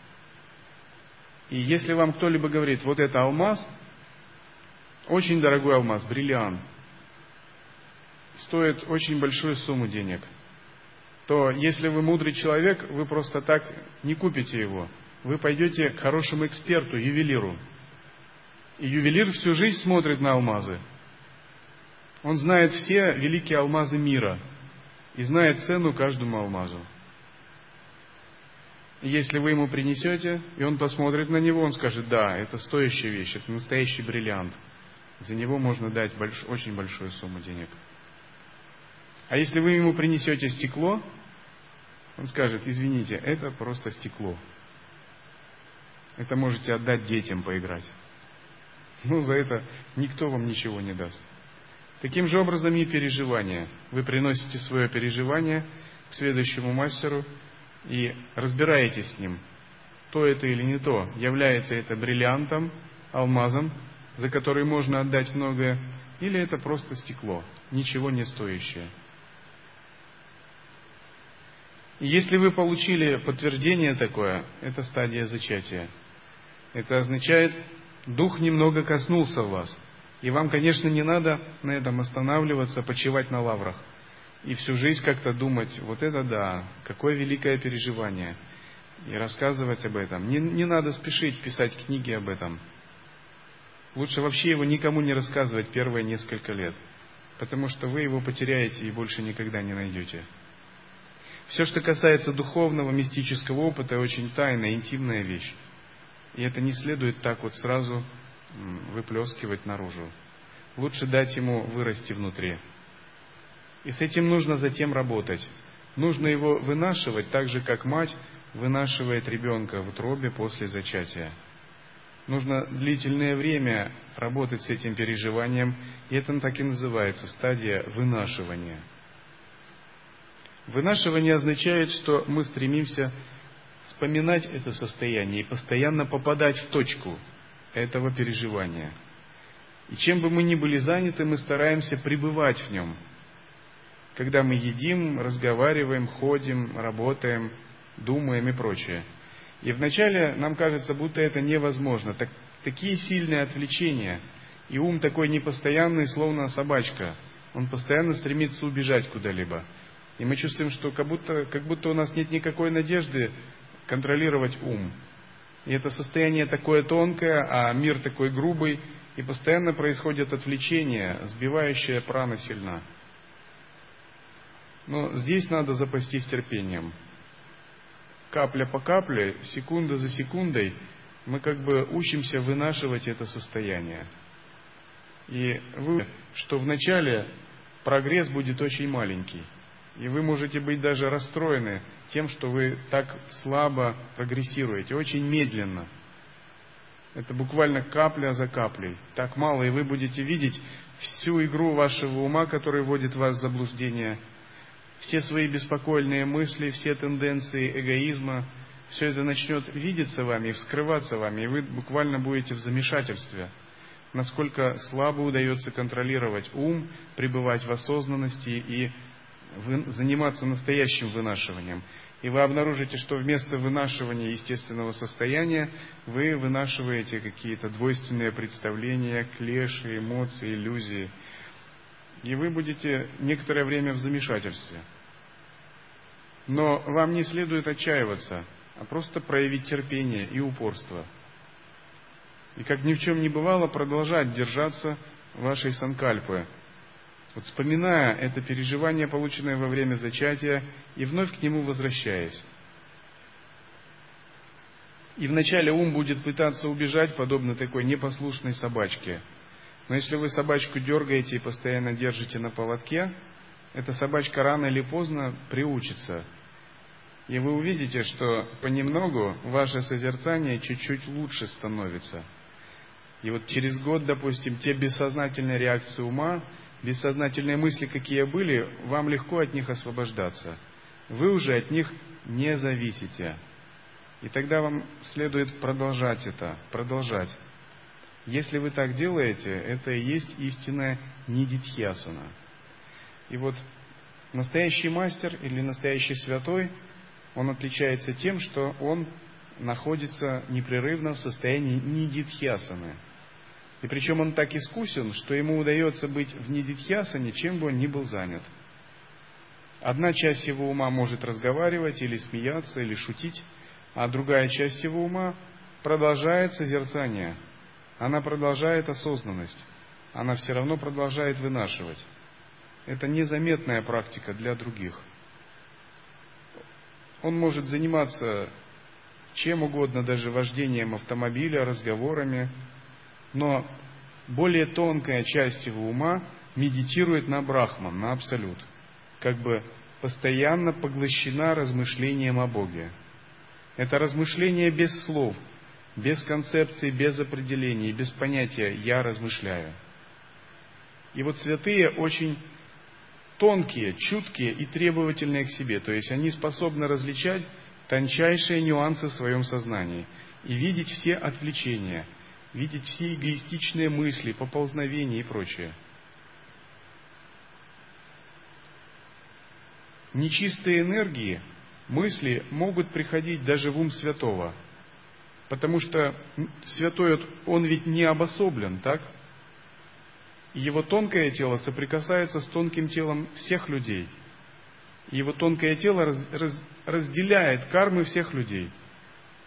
И если вам кто-либо говорит, вот это алмаз, очень дорогой алмаз, бриллиант, стоит очень большую сумму денег, то если вы мудрый человек, вы просто так не купите его. Вы пойдете к хорошему эксперту, ювелиру. И ювелир всю жизнь смотрит на алмазы. Он знает все великие алмазы мира и знает цену каждому алмазу. И если вы ему принесете, и он посмотрит на него, он скажет, да, это стоящая вещь, это настоящий бриллиант. За него можно дать больш... очень большую сумму денег. А если вы ему принесете стекло, он скажет, извините, это просто стекло. Это можете отдать детям поиграть. Ну, за это никто вам ничего не даст. Таким же образом и переживания. Вы приносите свое переживание к следующему мастеру и разбираетесь с ним. То это или не то. Является это бриллиантом, алмазом, за который можно отдать многое, или это просто стекло, ничего не стоящее. И если вы получили подтверждение такое, это стадия зачатия. Это означает, дух немного коснулся вас. И вам, конечно, не надо на этом останавливаться, почивать на лаврах. И всю жизнь как-то думать, вот это да, какое великое переживание. и рассказывать об этом. Не, не надо спешить писать книги об этом. Лучше вообще его никому не рассказывать первые несколько лет, потому что вы его потеряете и больше никогда не найдете. Все, что касается духовного, мистического опыта, очень тайная, интимная вещь. И это не следует так вот сразу выплескивать наружу. Лучше дать ему вырасти внутри. И с этим нужно затем работать. Нужно его вынашивать так же, как мать вынашивает ребенка в утробе после зачатия. Нужно длительное время работать с этим переживанием, и это так и называется стадия вынашивания. Вынашивание означает, что мы стремимся вспоминать это состояние и постоянно попадать в точку этого переживания. И чем бы мы ни были заняты, мы стараемся пребывать в нем. Когда мы едим, разговариваем, ходим, работаем, думаем и прочее. И вначале нам кажется, будто это невозможно. Так, такие сильные отвлечения, и ум такой непостоянный, словно собачка. Он постоянно стремится убежать куда-либо. И мы чувствуем, что как будто, как будто у нас нет никакой надежды контролировать ум. И это состояние такое тонкое, а мир такой грубый, и постоянно происходят отвлечения, сбивающие прана сильна. Но здесь надо запастись терпением. Капля по капле, секунда за секундой, мы как бы учимся вынашивать это состояние. И вы, что вначале прогресс будет очень маленький. И вы можете быть даже расстроены тем, что вы так слабо прогрессируете, очень медленно. Это буквально капля за каплей. Так мало, и вы будете видеть всю игру вашего ума, который вводит вас в заблуждение, все свои беспокойные мысли, все тенденции эгоизма, все это начнет видеться вами и вскрываться вами, и вы буквально будете в замешательстве. Насколько слабо удается контролировать ум, пребывать в осознанности и заниматься настоящим вынашиванием. И вы обнаружите, что вместо вынашивания естественного состояния вы вынашиваете какие-то двойственные представления, клеши, эмоции, иллюзии. И вы будете некоторое время в замешательстве. Но вам не следует отчаиваться, а просто проявить терпение и упорство. И как ни в чем не бывало, продолжать держаться вашей санкальпы, вот вспоминая это переживание, полученное во время зачатия, и вновь к нему возвращаясь. И вначале ум будет пытаться убежать, подобно такой непослушной собачке. Но если вы собачку дергаете и постоянно держите на поводке, эта собачка рано или поздно приучится. И вы увидите, что понемногу ваше созерцание чуть-чуть лучше становится. И вот через год, допустим, те бессознательные реакции ума, бессознательные мысли, какие были, вам легко от них освобождаться. Вы уже от них не зависите. И тогда вам следует продолжать это, продолжать. Если вы так делаете, это и есть истинная нидидхьясана. И вот настоящий мастер или настоящий святой, он отличается тем, что он находится непрерывно в состоянии нидидхьясаны. И причем он так искусен, что ему удается быть в нидидхьясане, чем бы он ни был занят. Одна часть его ума может разговаривать, или смеяться, или шутить, а другая часть его ума продолжает созерцание. Она продолжает осознанность. Она все равно продолжает вынашивать. Это незаметная практика для других. Он может заниматься чем угодно, даже вождением автомобиля, разговорами, но более тонкая часть его ума медитирует на Брахман, на Абсолют, как бы постоянно поглощена размышлением о Боге. Это размышление без слов, без концепции, без определений, без понятия «я размышляю». И вот святые очень тонкие, чуткие и требовательные к себе, то есть они способны различать тончайшие нюансы в своем сознании и видеть все отвлечения, видеть все эгоистичные мысли, поползновения и прочее. Нечистые энергии, мысли могут приходить даже в ум святого, потому что святой, он ведь не обособлен, так? Его тонкое тело соприкасается с тонким телом всех людей. Его тонкое тело раз, раз, разделяет кармы всех людей.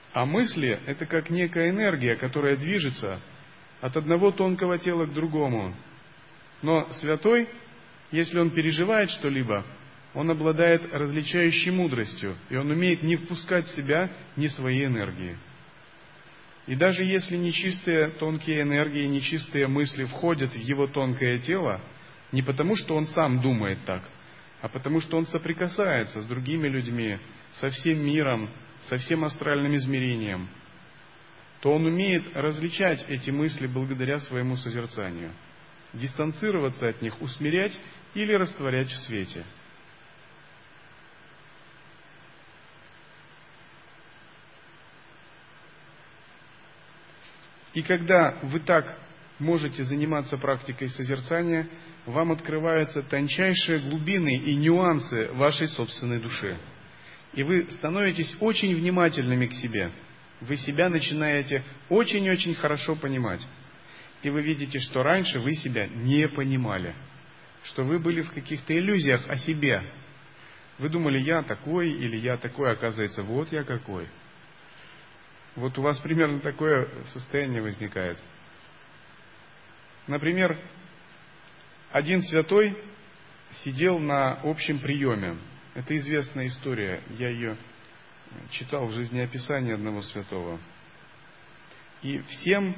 А мысли – это как некая энергия, которая движется от одного тонкого тела к другому. Но святой, если он переживает что-либо, он обладает различающей мудростью, и он умеет не впускать в себя ни своей энергии. И даже если нечистые тонкие энергии, нечистые мысли входят в его тонкое тело, не потому, что он сам думает так, а потому, что он соприкасается с другими людьми, со всем миром, со всем астральным измерением, то он умеет различать эти мысли благодаря своему созерцанию, дистанцироваться от них, усмирять или растворять в свете. И когда вы так можете заниматься практикой созерцания, вам открываются тончайшие глубины и нюансы вашей собственной души. И вы становитесь очень внимательными к себе. Вы себя начинаете очень-очень хорошо понимать. И вы видите, что раньше вы себя не понимали. Что вы были в каких-то иллюзиях о себе. Вы думали, я такой или я такой, оказывается, вот я какой. Вот у вас примерно такое состояние возникает. Например, один святой сидел на общем приеме. Это известная история. Я ее читал в жизнеописании одного святого. И всем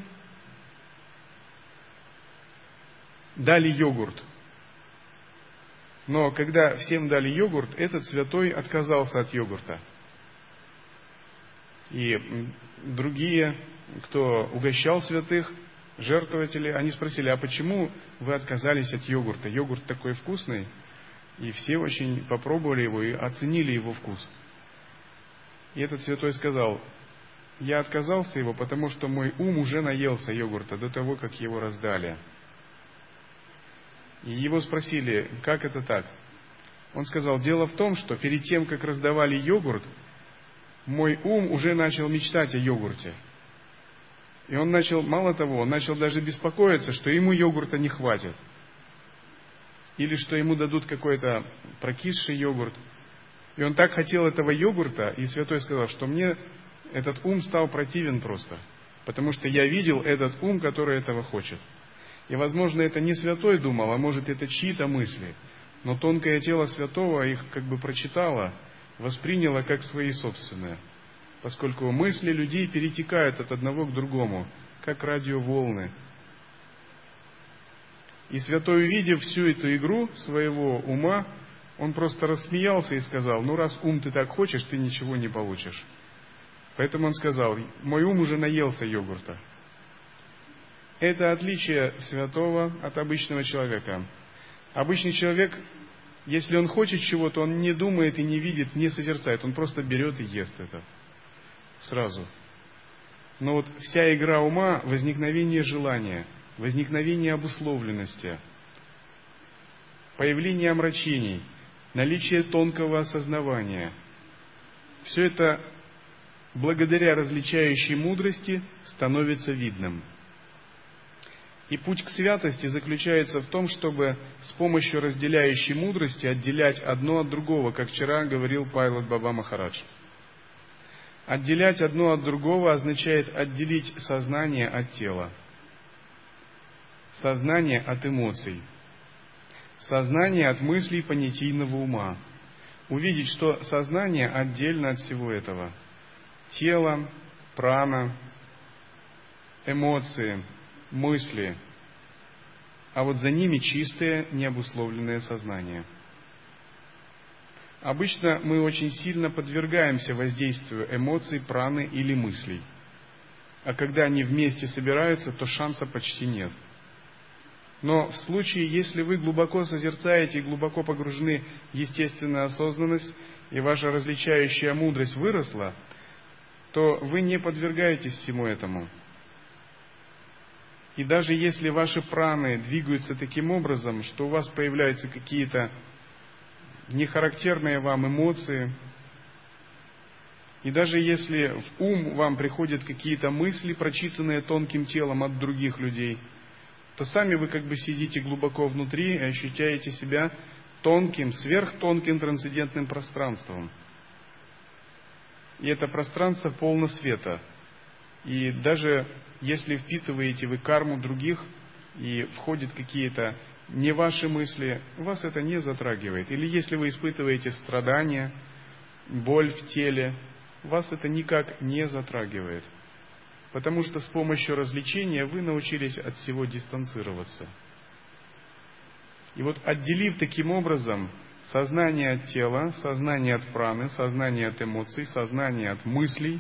дали йогурт. Но когда всем дали йогурт, этот святой отказался от йогурта. И другие, кто угощал святых, жертвователи, они спросили, а почему вы отказались от йогурта? Йогурт такой вкусный. И все очень попробовали его и оценили его вкус. И этот святой сказал, я отказался его, потому что мой ум уже наелся йогурта до того, как его раздали. И его спросили, как это так? Он сказал, дело в том, что перед тем, как раздавали йогурт, мой ум уже начал мечтать о йогурте. И он начал, мало того, он начал даже беспокоиться, что ему йогурта не хватит. Или что ему дадут какой-то прокисший йогурт. И он так хотел этого йогурта, и святой сказал, что мне этот ум стал противен просто. Потому что я видел этот ум, который этого хочет. И, возможно, это не святой думал, а может, это чьи-то мысли. Но тонкое тело святого их как бы прочитало, восприняло как свои собственные. Поскольку мысли людей перетекают от одного к другому, как радиоволны. И святой, увидев всю эту игру своего ума, он просто рассмеялся и сказал, ну раз ум ты так хочешь, ты ничего не получишь. Поэтому он сказал, мой ум уже наелся йогурта. Это отличие святого от обычного человека. Обычный человек, если он хочет чего-то, он не думает и не видит, не созерцает, он просто берет и ест это. Сразу. Но вот вся игра ума, возникновение желания, возникновение обусловленности, появление омрачений, наличие тонкого осознавания, все это благодаря различающей мудрости становится видным. И путь к святости заключается в том, чтобы с помощью разделяющей мудрости отделять одно от другого, как вчера говорил Пайлот Баба Махарадж. Отделять одно от другого означает отделить сознание от тела, сознание от эмоций, сознание от мыслей понятийного ума. Увидеть, что сознание отдельно от всего этого. Тело, прана, эмоции, мысли, а вот за ними чистое, необусловленное сознание. Обычно мы очень сильно подвергаемся воздействию эмоций, праны или мыслей. А когда они вместе собираются, то шанса почти нет. Но в случае, если вы глубоко созерцаете и глубоко погружены в естественную осознанность, и ваша различающая мудрость выросла, то вы не подвергаетесь всему этому. И даже если ваши праны двигаются таким образом, что у вас появляются какие-то нехарактерные вам эмоции, и даже если в ум вам приходят какие-то мысли, прочитанные тонким телом от других людей, то сами вы как бы сидите глубоко внутри и ощущаете себя тонким, сверхтонким трансцендентным пространством. и это пространство полно света. И даже если впитываете вы карму других, и входят какие-то не ваши мысли, вас это не затрагивает. Или если вы испытываете страдания, боль в теле, вас это никак не затрагивает. Потому что с помощью развлечения вы научились от всего дистанцироваться. И вот отделив таким образом сознание от тела, сознание от праны, сознание от эмоций, сознание от мыслей,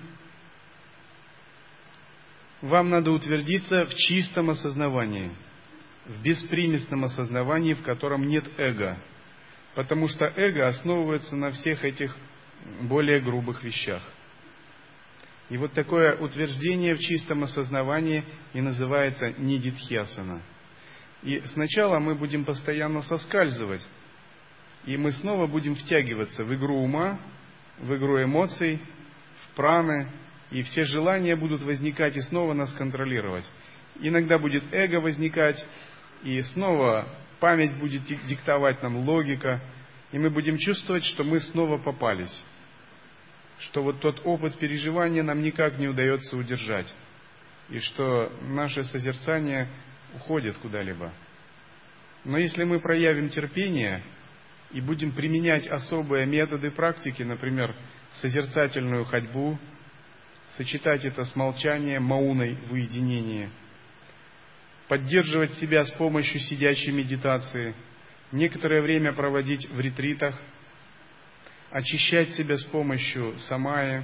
вам надо утвердиться в чистом осознавании, в беспримесном осознавании, в котором нет эго. Потому что эго основывается на всех этих более грубых вещах. И вот такое утверждение в чистом осознавании и называется нидидхьясана. И сначала мы будем постоянно соскальзывать, и мы снова будем втягиваться в игру ума, в игру эмоций, в праны, и все желания будут возникать и снова нас контролировать. Иногда будет эго возникать, и снова память будет диктовать нам логика, и мы будем чувствовать, что мы снова попались, что вот тот опыт переживания нам никак не удается удержать, и что наше созерцание уходит куда-либо. Но если мы проявим терпение и будем применять особые методы практики, например, созерцательную ходьбу, сочетать это с молчанием, мауной в уединении, поддерживать себя с помощью сидячей медитации, некоторое время проводить в ретритах, очищать себя с помощью самаи,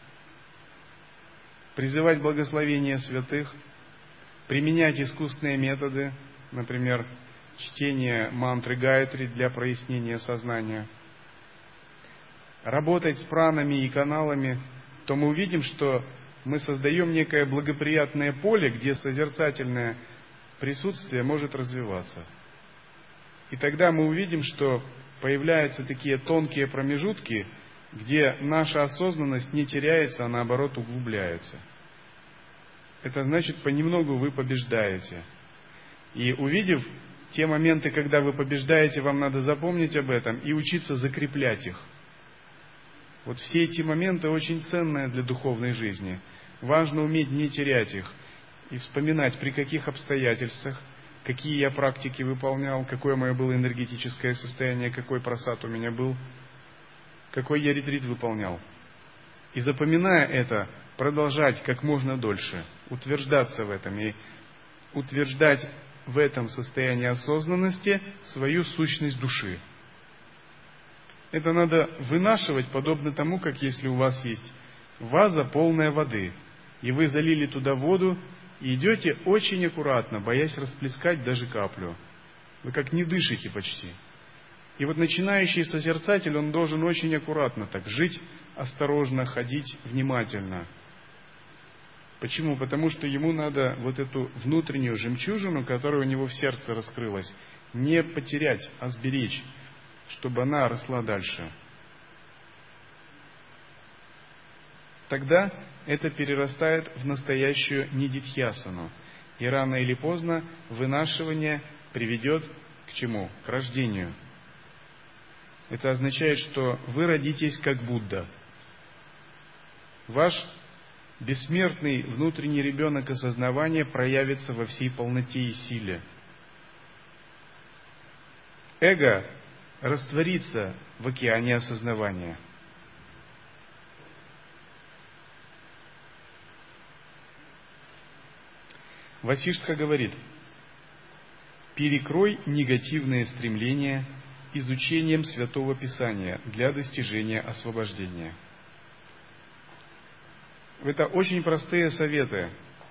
призывать благословение святых, применять искусственные методы, например, чтение мантры Гайатри для прояснения сознания, работать с пранами и каналами, то мы увидим, что мы создаем некое благоприятное поле, где созерцательное присутствие может развиваться. И тогда мы увидим, что появляются такие тонкие промежутки, где наша осознанность не теряется, а наоборот углубляется. Это значит, понемногу вы побеждаете. И увидев те моменты, когда вы побеждаете, вам надо запомнить об этом и учиться закреплять их. Вот все эти моменты очень ценные для духовной жизни. Важно уметь не терять их и вспоминать, при каких обстоятельствах, какие я практики выполнял, какое мое было энергетическое состояние, какой просад у меня был, какой я ретрит выполнял. И запоминая это, продолжать как можно дольше, утверждаться в этом и утверждать в этом состоянии осознанности свою сущность души. Это надо вынашивать, подобно тому, как если у вас есть ваза полная воды, и вы залили туда воду, и идете очень аккуратно, боясь расплескать даже каплю. Вы как не дышите почти. И вот начинающий созерцатель, он должен очень аккуратно так жить, осторожно, ходить внимательно. Почему? Потому что ему надо вот эту внутреннюю жемчужину, которая у него в сердце раскрылась, не потерять, а сберечь, чтобы она росла дальше. Тогда это перерастает в настоящую нидидхьясану. И рано или поздно вынашивание приведет к чему? К рождению. Это означает, что вы родитесь как Будда. Ваш бессмертный внутренний ребенок осознавания проявится во всей полноте и силе. Эго растворится в океане осознавания. Васиштха говорит: перекрой негативные стремления изучением Святого Писания для достижения освобождения. Это очень простые советы.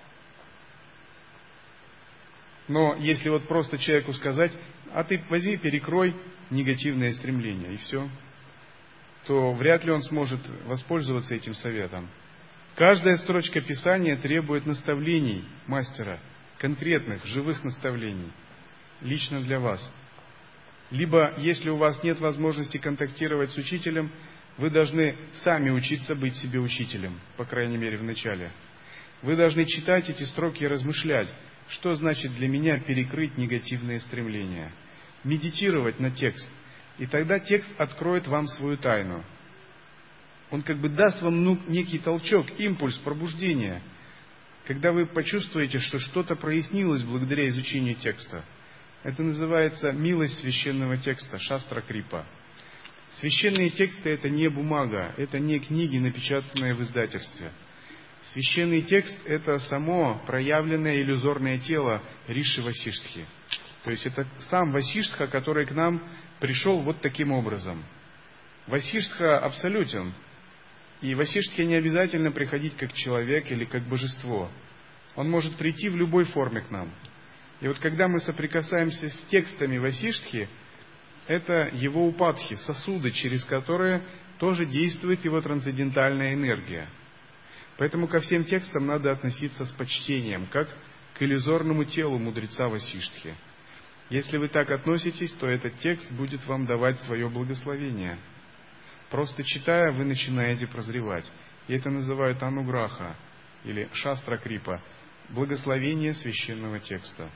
Но если вот просто человеку сказать: а ты возьми, перекрой негативные стремления, и все, то вряд ли он сможет воспользоваться этим советом. Каждая строчка Писания требует наставлений мастера, конкретных, живых наставлений, лично для вас. Либо, если у вас нет возможности контактировать с учителем, вы должны сами учиться быть себе учителем, по крайней мере в начале. Вы должны читать эти строки и размышлять, что значит для меня перекрыть негативные стремления. Медитировать на текст, и тогда текст откроет вам свою тайну. Он как бы даст вам ну, некий толчок, импульс, пробуждение. Когда вы почувствуете, что что-то прояснилось благодаря изучению текста. Это называется милость священного текста, шастра крипа. Священные тексты – это не бумага, это не книги, напечатанные в издательстве. Священный текст – это само проявленное иллюзорное тело Риши Васиштхи. То есть это сам Васиштха, который к нам пришел вот таким образом. Васиштха абсолютен. И Васиштхе не обязательно приходить как человек или как божество. Он может прийти в любой форме к нам. И вот когда мы соприкасаемся с текстами Васиштхи, это его упадхи, сосуды, через которые тоже действует его трансцендентальная энергия. Поэтому ко всем текстам надо относиться с почтением, как к иллюзорному телу мудреца Васиштхи. Если вы так относитесь, то этот текст будет вам давать свое благословение. Просто читая, вы начинаете прозревать. И это называют ануграха, или шастра крипа, благословение священного текста.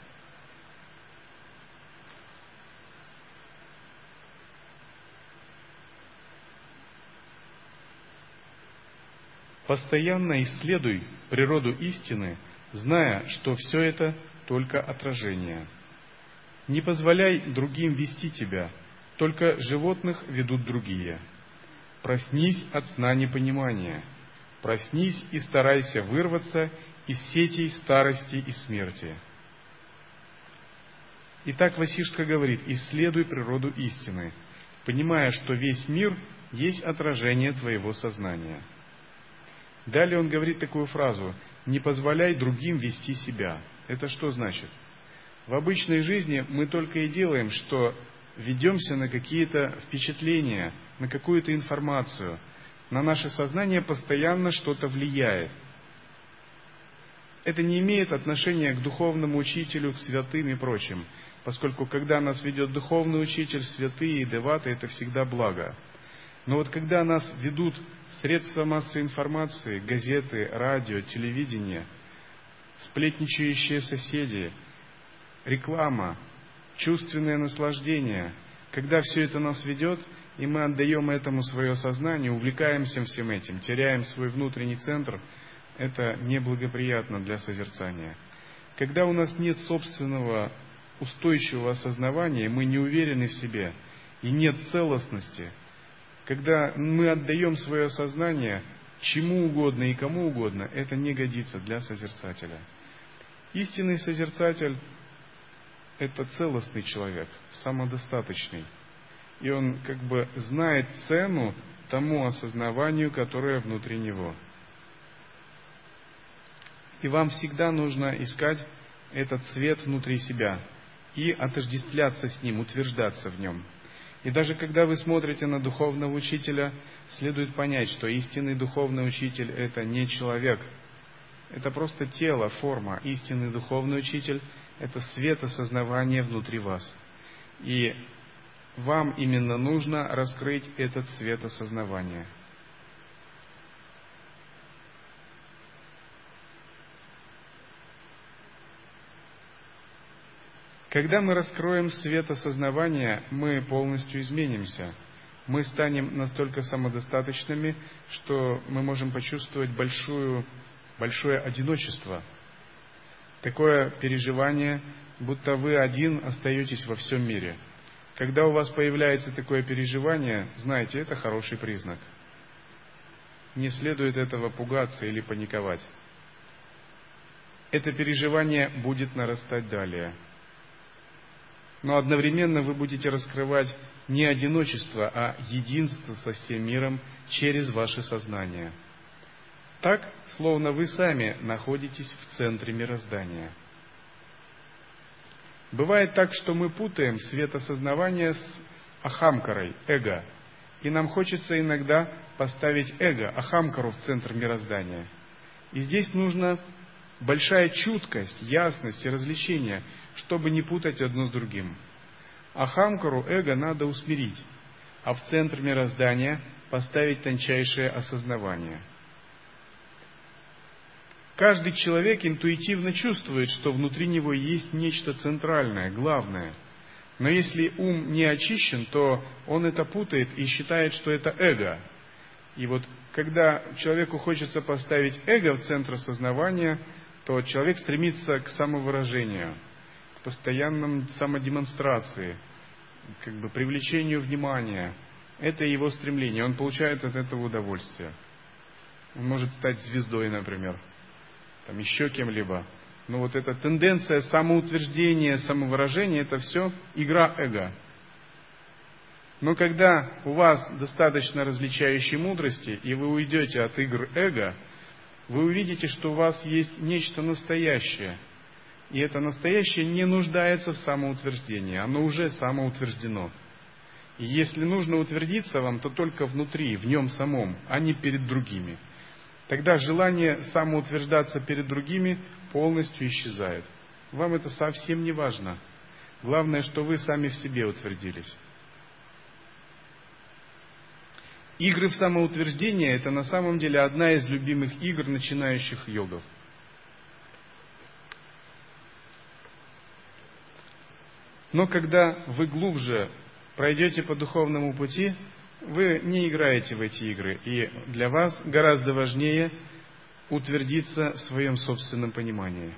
Постоянно исследуй природу истины, зная, что все это только отражение. Не позволяй другим вести тебя, только животных ведут другие. Проснись от сна непонимания, проснись и старайся вырваться из сетей старости и смерти. Итак, Васиштха говорит, исследуй природу истины, понимая, что весь мир есть отражение твоего сознания. Далее он говорит такую фразу: «Не позволяй другим вести себя». Это что значит? В обычной жизни мы только и делаем, что ведемся на какие-то впечатления, на какую-то информацию. На наше сознание постоянно что-то влияет. Это не имеет отношения к духовному учителю, к святым и прочим, поскольку когда нас ведет духовный учитель, святые и деваты, это всегда благо. Но вот когда нас ведут средства массовой информации, газеты, радио, телевидение, сплетничающие соседи, реклама, чувственное наслаждение, когда все это нас ведет, и мы отдаем этому свое сознание, увлекаемся всем этим, теряем свой внутренний центр, это неблагоприятно для созерцания. Когда у нас нет собственного устойчивого осознавания, мы не уверены в себе, и нет целостности, когда мы отдаем свое сознание чему угодно и кому угодно, это не годится для созерцателя. Истинный созерцатель – это целостный человек, самодостаточный. И он как бы знает цену тому осознаванию, которое внутри него. И вам всегда нужно искать этот свет внутри себя и отождествляться с ним, утверждаться в нем. И даже когда вы смотрите на духовного учителя, следует понять, что истинный духовный учитель – это не человек, это просто тело, форма. Истинный духовный учитель – это свет осознавания внутри вас. И вам именно нужно раскрыть этот свет осознавания. Когда мы раскроем свет осознавания, мы полностью изменимся. Мы станем настолько самодостаточными, что мы можем почувствовать большую, большое одиночество. Такое переживание, будто вы один остаетесь во всем мире. Когда у вас появляется такое переживание, знайте, это хороший признак. Не следует этого пугаться или паниковать. Это переживание будет нарастать далее. Но одновременно вы будете раскрывать не одиночество, а единство со всем миром через ваше сознание. Так, словно вы сами находитесь в центре мироздания. Бывает так, что мы путаем свет осознавания с ахамкарой, эго. И нам хочется иногда поставить эго, ахамкару в центр мироздания. И здесь нужно большая чуткость, ясность и развлечение, чтобы не путать одно с другим. Ахамкару, эго надо усмирить, а в центр мироздания поставить тончайшее осознавание. Каждый человек интуитивно чувствует, что внутри него есть нечто центральное, главное. Но если ум не очищен, то он это путает и считает, что это эго. И вот когда человеку хочется поставить эго в центр осознавания, то человек стремится к самовыражению, к постоянной самодемонстрации, как бы привлечению внимания. Это его стремление, он получает от этого удовольствие. Он может стать звездой, например, там еще кем-либо. Но вот эта тенденция самоутверждения, самовыражения, это все игра эго. Но когда у вас достаточно различающей мудрости, и вы уйдете от игр эго, вы увидите, что у вас есть нечто настоящее. И это настоящее не нуждается в самоутверждении, оно уже самоутверждено. И если нужно утвердиться вам, то только внутри, в нем самом, а не перед другими. Тогда желание самоутверждаться перед другими полностью исчезает. Вам это совсем не важно. Главное, что вы сами в себе утвердились. Игры в самоутверждение – это на самом деле одна из любимых игр начинающих йогов. Но когда вы глубже пройдете по духовному пути, вы не играете в эти игры, и для вас гораздо важнее утвердиться в своем собственном понимании.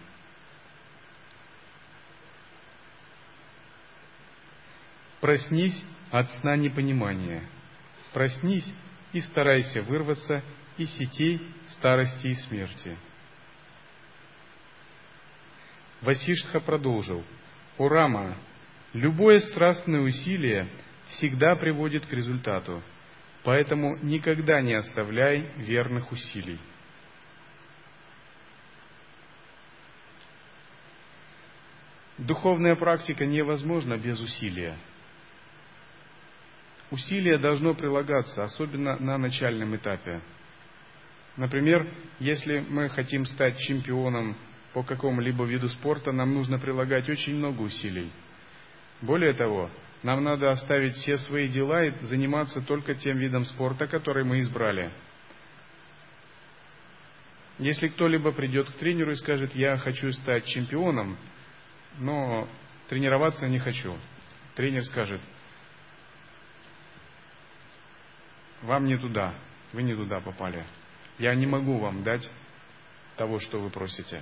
Проснись от сна непонимания. Проснись и старайся вырваться из сетей старости и смерти. Васиштха продолжил: «О Рама, любое страстное усилие всегда приводит к результату, поэтому никогда не оставляй верных усилий». Духовная практика невозможна без усилия. Усилие должно прилагаться, особенно на начальном этапе. Например, если мы хотим стать чемпионом по какому-либо виду спорта, нам нужно прилагать очень много усилий. Более того, нам надо оставить все свои дела и заниматься только тем видом спорта, который мы избрали. Если кто-либо придет к тренеру и скажет: «Я хочу стать чемпионом, но тренироваться не хочу», тренер скажет: «Вам не туда, вы не туда попали. Я не могу вам дать того, что вы просите».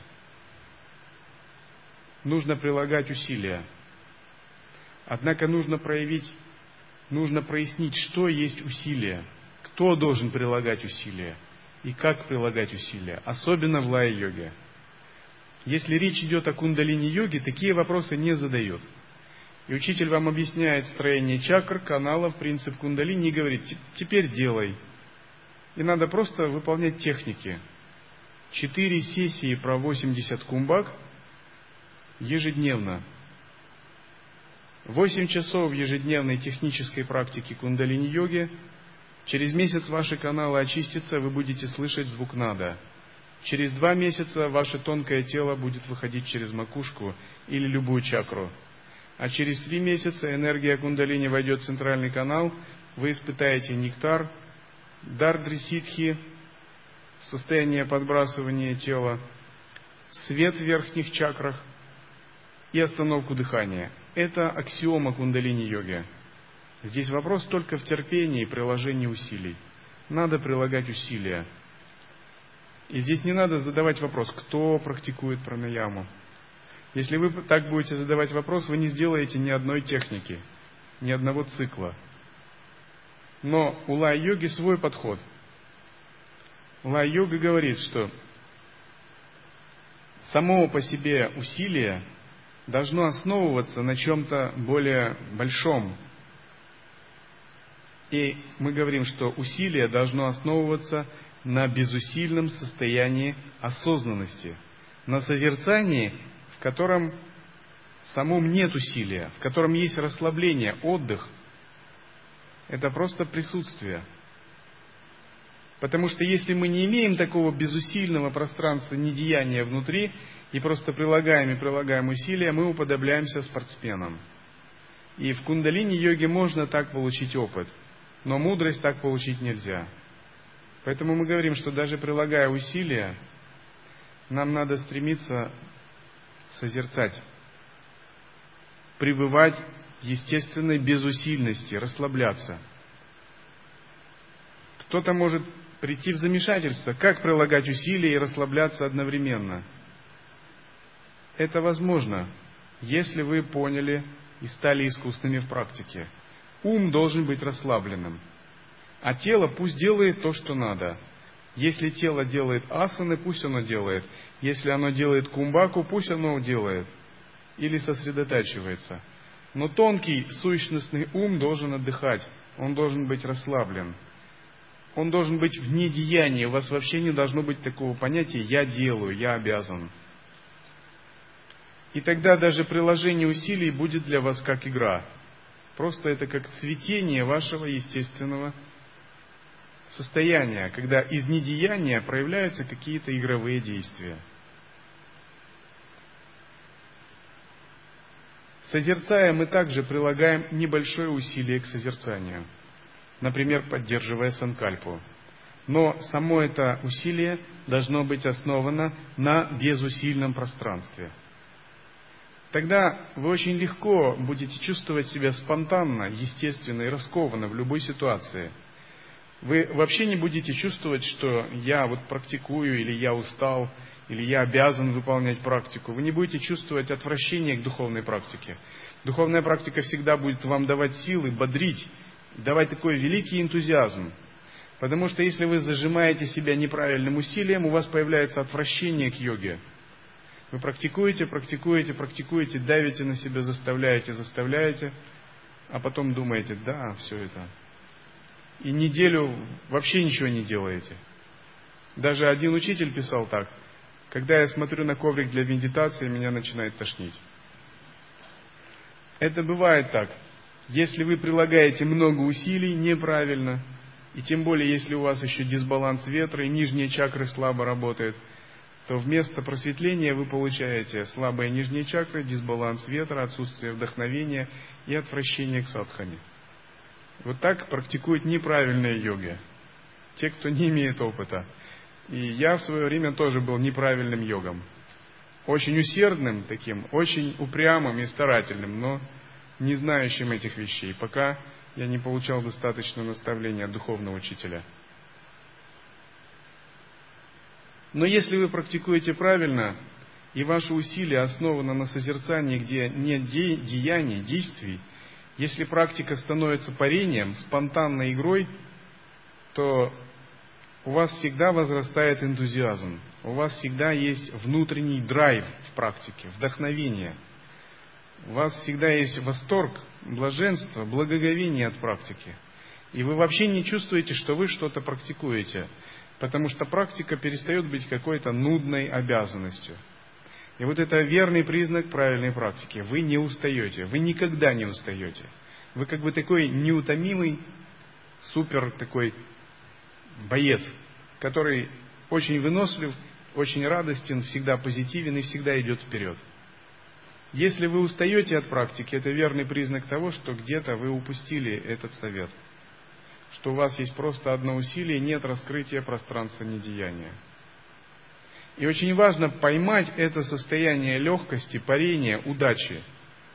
Нужно прилагать усилия. Однако нужно проявить, нужно прояснить, что есть усилие, кто должен прилагать усилия и как прилагать усилия, особенно в лая-йоге. Если речь идет о кундалини-йоге, такие вопросы не задают. И учитель вам объясняет строение чакр, каналов, принцип кундалини и говорит: теперь делай. И надо просто выполнять техники. Четыре сессии про восемьдесят кумбак ежедневно. Восемь часов ежедневной технической практики кундалини-йоги. Через месяц ваши каналы очистятся, вы будете слышать звук нада. Через два месяца ваше тонкое тело будет выходить через макушку или любую чакру. А через три месяца энергия кундалини войдет в центральный канал, вы испытаете нектар, дардри ситхи, состояние подбрасывания тела, свет в верхних чакрах и остановку дыхания. Это аксиома кундалини-йоги. Здесь вопрос только в терпении и приложении усилий. Надо прилагать усилия. И здесь не надо задавать вопрос, кто практикует пранаяму. Если вы так будете задавать вопрос, вы не сделаете ни одной техники, ни одного цикла. Но у лай-йоги свой подход. Лай-йога говорит, что само по себе усилие должно основываться на чем-то более большом. И мы говорим, что усилие должно основываться на безусильном состоянии осознанности, на созерцании, в котором самом нет усилия, в котором есть расслабление, отдых. Это просто присутствие. Потому что если мы не имеем такого безусильного пространства недеяния внутри, и просто прилагаем и прилагаем усилия, мы уподобляемся спортсменам. И в кундалини-йоге можно так получить опыт, но мудрость так получить нельзя. Поэтому мы говорим, что даже прилагая усилия, нам надо стремиться созерцать, пребывать в естественной безусильности, расслабляться. Кто-то может прийти в замешательство, как прилагать усилия и расслабляться одновременно. Это возможно, если вы поняли и стали искусными в практике. Ум должен быть расслабленным, а тело пусть делает то, что надо. Если тело делает асаны, пусть оно делает. Если оно делает кумбаку, пусть оно делает. Или сосредотачивается. Но тонкий, сущностный ум должен отдыхать. Он должен быть расслаблен. Он должен быть в недеянии. У вас вообще не должно быть такого понятия «я делаю», «я обязан». И тогда даже приложение усилий будет для вас как игра. Просто это как цветение вашего естественного состояния, когда из недеяния проявляются какие-то игровые действия. Созерцая, мы также прилагаем небольшое усилие к созерцанию, например, поддерживая санкальпу. Но само это усилие должно быть основано на безусильном пространстве. Тогда вы очень легко будете чувствовать себя спонтанно, естественно и раскованно в любой ситуации. Вы вообще не будете чувствовать, что я вот практикую, или я устал, или я обязан выполнять практику. Вы не будете чувствовать отвращение к духовной практике. Духовная практика всегда будет вам давать силы, бодрить, давать такой великий энтузиазм. Потому что если вы зажимаете себя неправильным усилием, у вас появляется отвращение к йоге. Вы практикуете, практикуете, практикуете, давите на себя, заставляете, заставляете, а потом думаете, да, все это. И неделю вообще ничего не делаете. Даже один учитель писал так: когда я смотрю на коврик для медитации, меня начинает тошнить. Это бывает так. Если вы прилагаете много усилий неправильно, и тем более, если у вас еще дисбаланс ветра и нижние чакры слабо работают, то вместо просветления вы получаете слабые нижние чакры, дисбаланс ветра, отсутствие вдохновения и отвращение к садхане. Вот так практикуют неправильные йоги, те, кто не имеет опыта. И я в свое время тоже был неправильным йогом. Очень усердным таким, очень упрямым и старательным, но не знающим этих вещей, пока я не получал достаточно наставления от духовного учителя. Но если вы практикуете правильно, и ваше усилие основано на созерцании, где нет де- деяний, действий, если практика становится парением, спонтанной игрой, то у вас всегда возрастает энтузиазм, у вас всегда есть внутренний драйв в практике, вдохновение. У вас всегда есть восторг, блаженство, благоговение от практики. И вы вообще не чувствуете, что вы что-то практикуете, потому что практика перестает быть какой-то нудной обязанностью. И вот это верный признак правильной практики. Вы не устаете, вы никогда не устаете. Вы как бы такой неутомимый, супер такой боец, который очень вынослив, очень радостен, всегда позитивен и всегда идет вперед. Если вы устаете от практики, это верный признак того, что где-то вы упустили этот совет. Что у вас есть просто одно усилие, нет раскрытия пространства недеяния. И очень важно поймать это состояние легкости, парения, удачи,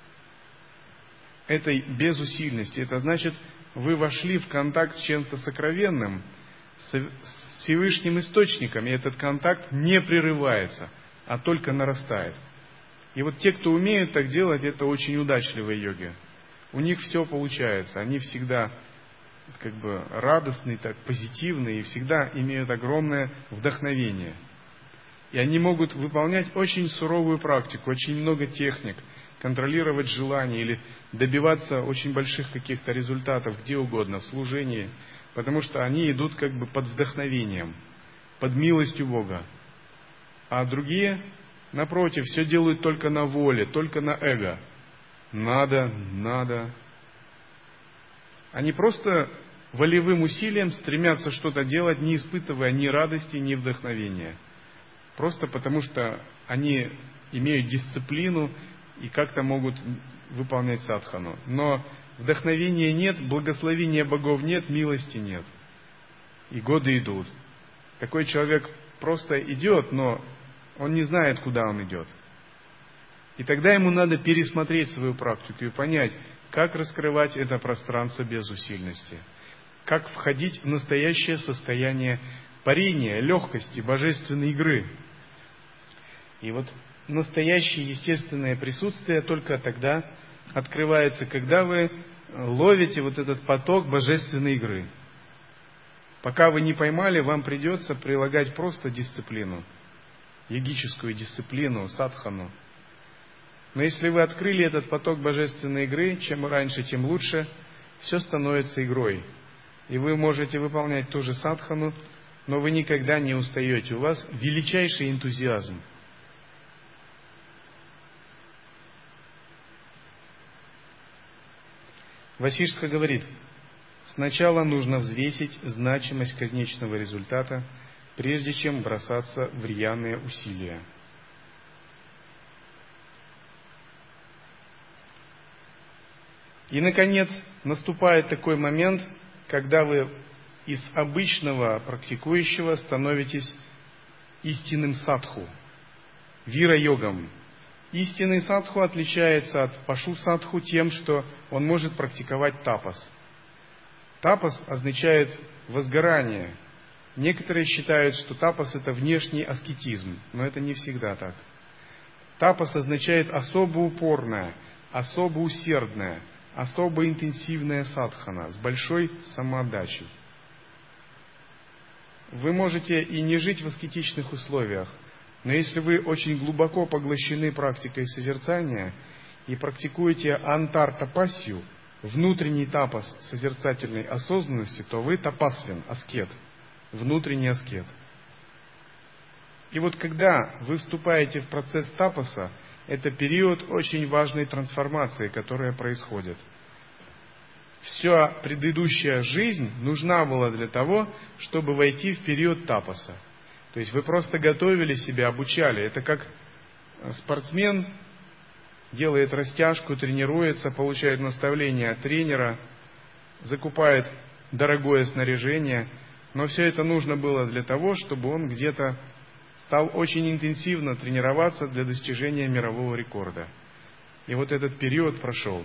этой безусильности. Это значит, вы вошли в контакт с чем-то сокровенным, с Всевышним Источником, и этот контакт не прерывается, а только нарастает. И вот те, кто умеют так делать, это очень удачливые йоги. У них все получается, они всегда как бы радостные, так, позитивные и всегда имеют огромное вдохновение. И они могут выполнять очень суровую практику, очень много техник, контролировать желания или добиваться очень больших каких-то результатов где угодно, в служении, потому что они идут как бы под вдохновением, под милостью Бога. А другие, напротив, все делают только на воле, только на эго. Надо, надо. Они просто волевым усилием стремятся что-то делать, не испытывая ни радости, ни вдохновения. Просто потому, что они имеют дисциплину и как-то могут выполнять садхану. Но вдохновения нет, благословения богов нет, милости нет. И годы идут. Такой человек просто идет, но он не знает, куда он идет. И тогда ему надо пересмотреть свою практику и понять, как раскрывать это пространство безусильности. как входить в настоящее состояние парения, легкости, божественной игры. И вот настоящее естественное присутствие только тогда открывается, когда вы ловите вот этот поток божественной игры. Пока вы не поймали, вам придется прилагать просто дисциплину, йогическую дисциплину, садхану. Но если вы открыли этот поток божественной игры, чем раньше, тем лучше, все становится игрой. И вы можете выполнять ту же садхану, но вы никогда не устаете. У вас величайший энтузиазм. Васиштха говорит, сначала нужно взвесить значимость конечного результата, прежде чем бросаться в рьяные усилия. И, наконец, наступает такой момент, когда вы из обычного практикующего становитесь истинным садху, вира-йогом. Истинный садху отличается от пашу-садху тем, что он может практиковать тапас. Тапас означает возгорание. Некоторые считают, что тапас – это внешний аскетизм, но это не всегда так. Тапас означает особо упорное, особо усердное, особо интенсивная садхана с большой самоотдачей. Вы можете и не жить в аскетичных условиях, но если вы очень глубоко поглощены практикой созерцания и практикуете антар-тапасью, внутренний тапас созерцательной осознанности, то вы тапасвин, аскет, внутренний аскет. И вот когда вы вступаете в процесс тапаса, это период очень важной трансформации, которая происходит. Вся предыдущая жизнь нужна была для того, чтобы войти в период тапаса. То есть вы просто готовили себя, обучали. Это как спортсмен делает растяжку, тренируется, получает наставления от тренера, закупает дорогое снаряжение. Но все это нужно было для того, чтобы он где-то стал очень интенсивно тренироваться для достижения мирового рекорда. И вот этот период прошел.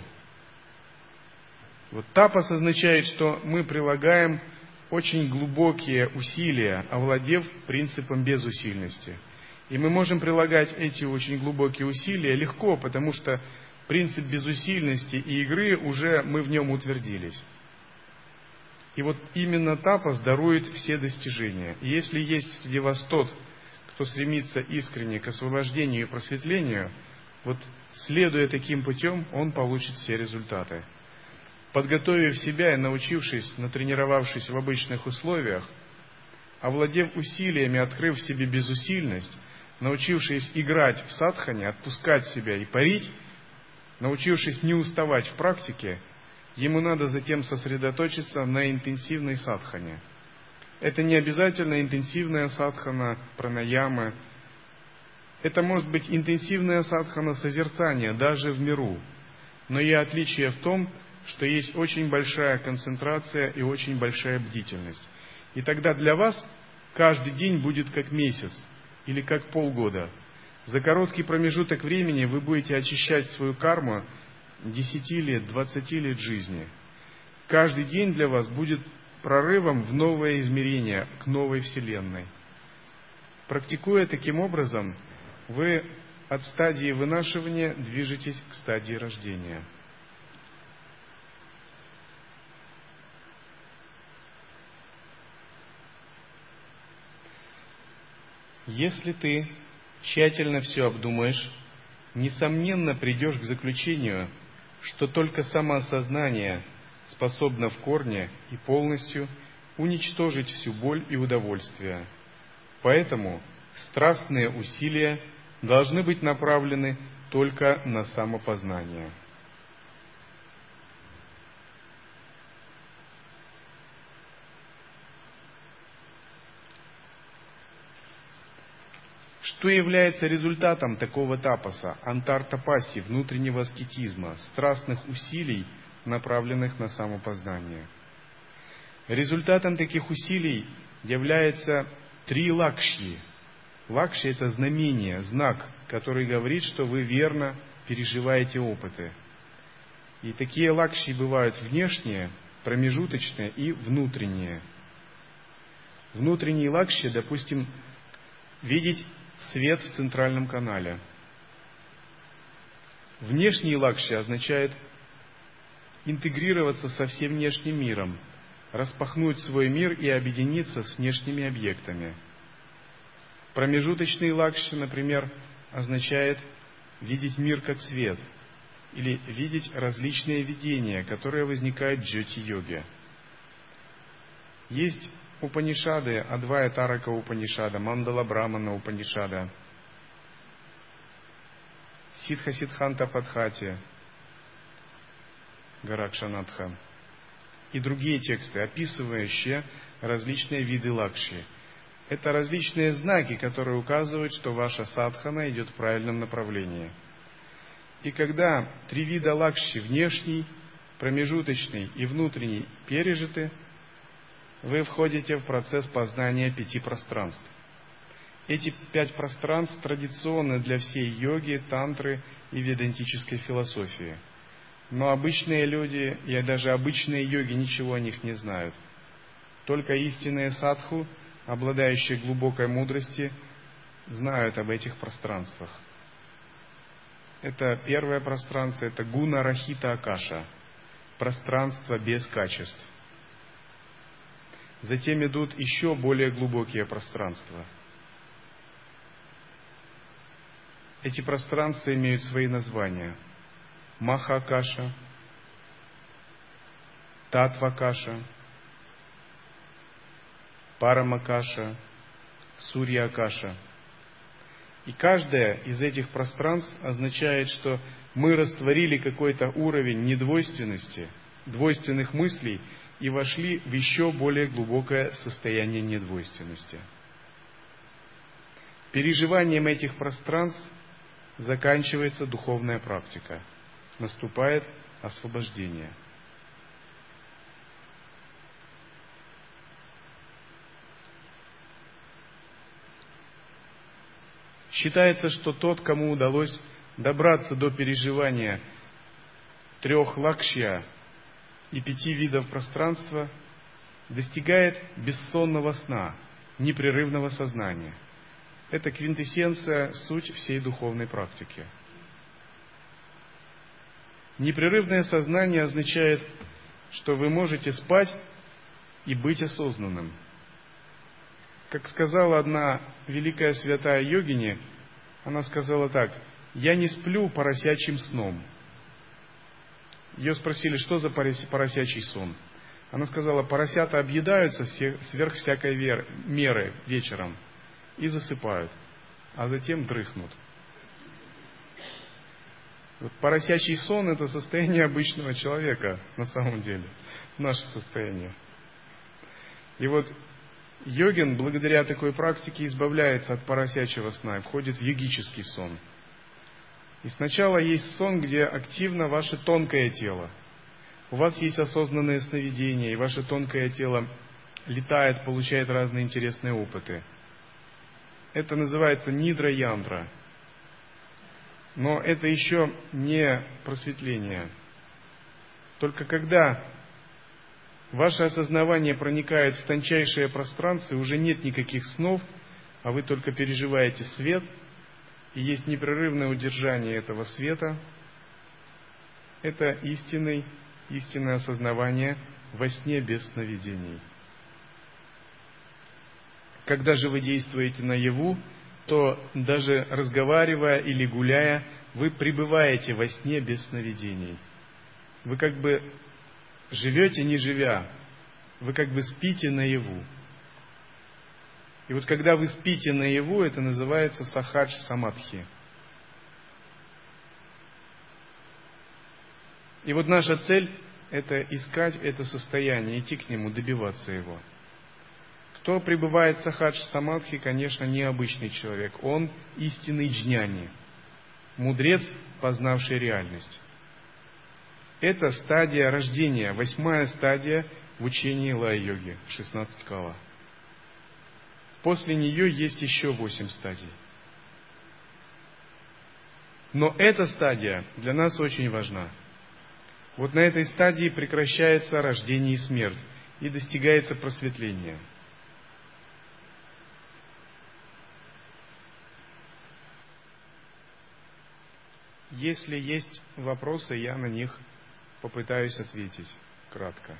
Вот тапас означает, что мы прилагаем очень глубокие усилия, овладев принципом безусильности. И мы можем прилагать эти очень глубокие усилия легко, потому что принцип безусильности и игры уже мы в нем утвердились. И вот именно тапас дарует все достижения. И если есть среди вас тот, кто стремится искренне к освобождению и просветлению, вот следуя таким путем, он получит все результаты. Подготовив себя и научившись, натренировавшись в обычных условиях, овладев усилиями, открыв в себе безусильность, научившись играть в садхане, отпускать себя и парить, научившись не уставать в практике, ему надо затем сосредоточиться на интенсивной садхане. Это не обязательно интенсивная садхана, пранаямы. Это может быть интенсивная садхана созерцания, даже в миру. Но и отличие в том, что есть очень большая концентрация и очень большая бдительность. И тогда для вас каждый день будет как месяц или как полгода. За короткий промежуток времени вы будете очищать свою карму десяти лет, двадцати лет жизни. Каждый день для вас будет прорывом в новое измерение, к новой вселенной. Практикуя таким образом, вы от стадии вынашивания движетесь к стадии рождения. Если ты тщательно все обдумаешь, несомненно придешь к заключению, что только самоосознание способно в корне и полностью уничтожить всю боль и удовольствие. Поэтому страстные усилия должны быть направлены только на самопознание. Что является результатом такого тапаса, антар-тапаси, внутреннего аскетизма, страстных усилий, направленных на самопознание? Результатом таких усилий является три лакшьи. Лакшья – это знамение, знак, который говорит, что вы верно переживаете опыты. И такие лакшьи бывают внешние, промежуточные и внутренние. Внутренние лакшья, допустим, видеть свет в центральном канале. Внешний лакшья означает интегрироваться со всем внешним миром, распахнуть свой мир и объединиться с внешними объектами. Промежуточный лакшья, например, означает видеть мир как свет или видеть различные видения, которые возникают в джьоти-йоге. Есть Упанишады, Адвая Тарака Упанишада, Мандала Брамана Упанишада, Ситха Сиддханта Падхати, Гаракшанатха и другие тексты, описывающие различные виды лакши. Это различные знаки, которые указывают, что ваша садхана идет в правильном направлении. И когда три вида лакши, внешний, промежуточный и внутренний, пережиты, вы входите в процесс познания пяти пространств. Эти пять пространств традиционны для всей йоги, тантры и ведантической философии. Но обычные люди и даже обычные йоги ничего о них не знают. Только истинные садху, обладающие глубокой мудростью, знают об этих пространствах. Это первое пространство, это гуна рахита акаша, пространство без качеств. Затем идут еще более глубокие пространства. Эти пространства имеют свои названия. Маха-акаша, Татва-акаша, Парама-акаша, Сурья-акаша. И каждое из этих пространств означает, что мы растворили какой-то уровень недвойственности, двойственных мыслей и вошли в еще более глубокое состояние недвойственности. Переживанием этих пространств заканчивается духовная практика. Наступает освобождение. Считается, что тот, кому удалось добраться до переживания трех лакшья и пяти видов пространства, достигает бессонного сна, непрерывного сознания. Это квинтэссенция, суть всей духовной практики. Непрерывное сознание означает, что вы можете спать и быть осознанным. Как сказала одна великая святая йогини, она сказала так: «Я не сплю поросячьим сном». Ее спросили, что за поросячий сон. Она сказала: поросята объедаются сверх всякой меры вечером и засыпают, а затем дрыхнут. Вот поросячий сон — это состояние обычного человека на самом деле, наше состояние. И вот йогин благодаря такой практике избавляется от поросячьего сна и входит в йогический сон. И сначала есть сон, где активно ваше тонкое тело. У вас есть осознанное сновидение, и ваше тонкое тело летает, получает разные интересные опыты. Это называется нидра-яндра. Но это еще не просветление. Только когда ваше осознавание проникает в тончайшее пространство, уже нет никаких снов, а вы только переживаете свет, и есть непрерывное удержание этого света, это истинный, истинное осознавание во сне без сновидений. Когда же вы действуете наяву, то даже разговаривая или гуляя, вы пребываете во сне без сновидений. Вы как бы живете, не живя. Вы как бы спите наяву. И вот когда вы спите наяву, это называется сахадж самадхи. И вот наша цель – это искать это состояние, идти к нему, добиваться его. Кто пребывает в сахадж самадхи, конечно, не обычный человек. Он истинный джняни, мудрец, познавший реальность. Это стадия рождения, восьмая стадия в учении лая-йоги, шестнадцать кала. После нее есть еще восемь стадий. Но эта стадия для нас очень важна. Вот на этой стадии прекращается рождение и смерть, и достигается просветление. Если есть вопросы, я на них попытаюсь ответить кратко.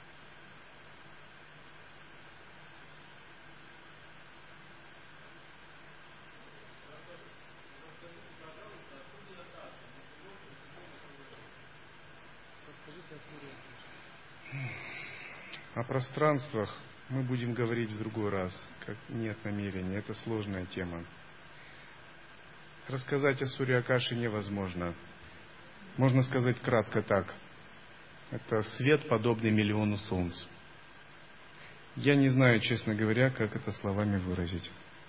О пространствах мы будем говорить в другой раз, как нет намерения, это сложная тема. Рассказать о Сурья-Акаше невозможно. Можно сказать кратко так. Это свет, подобный миллиону солнц. Я не знаю, честно говоря, как это словами выразить.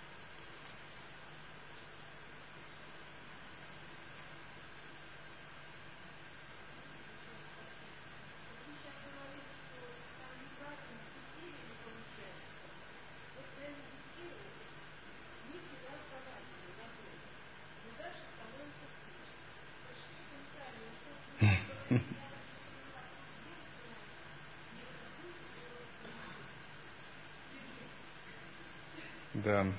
Да.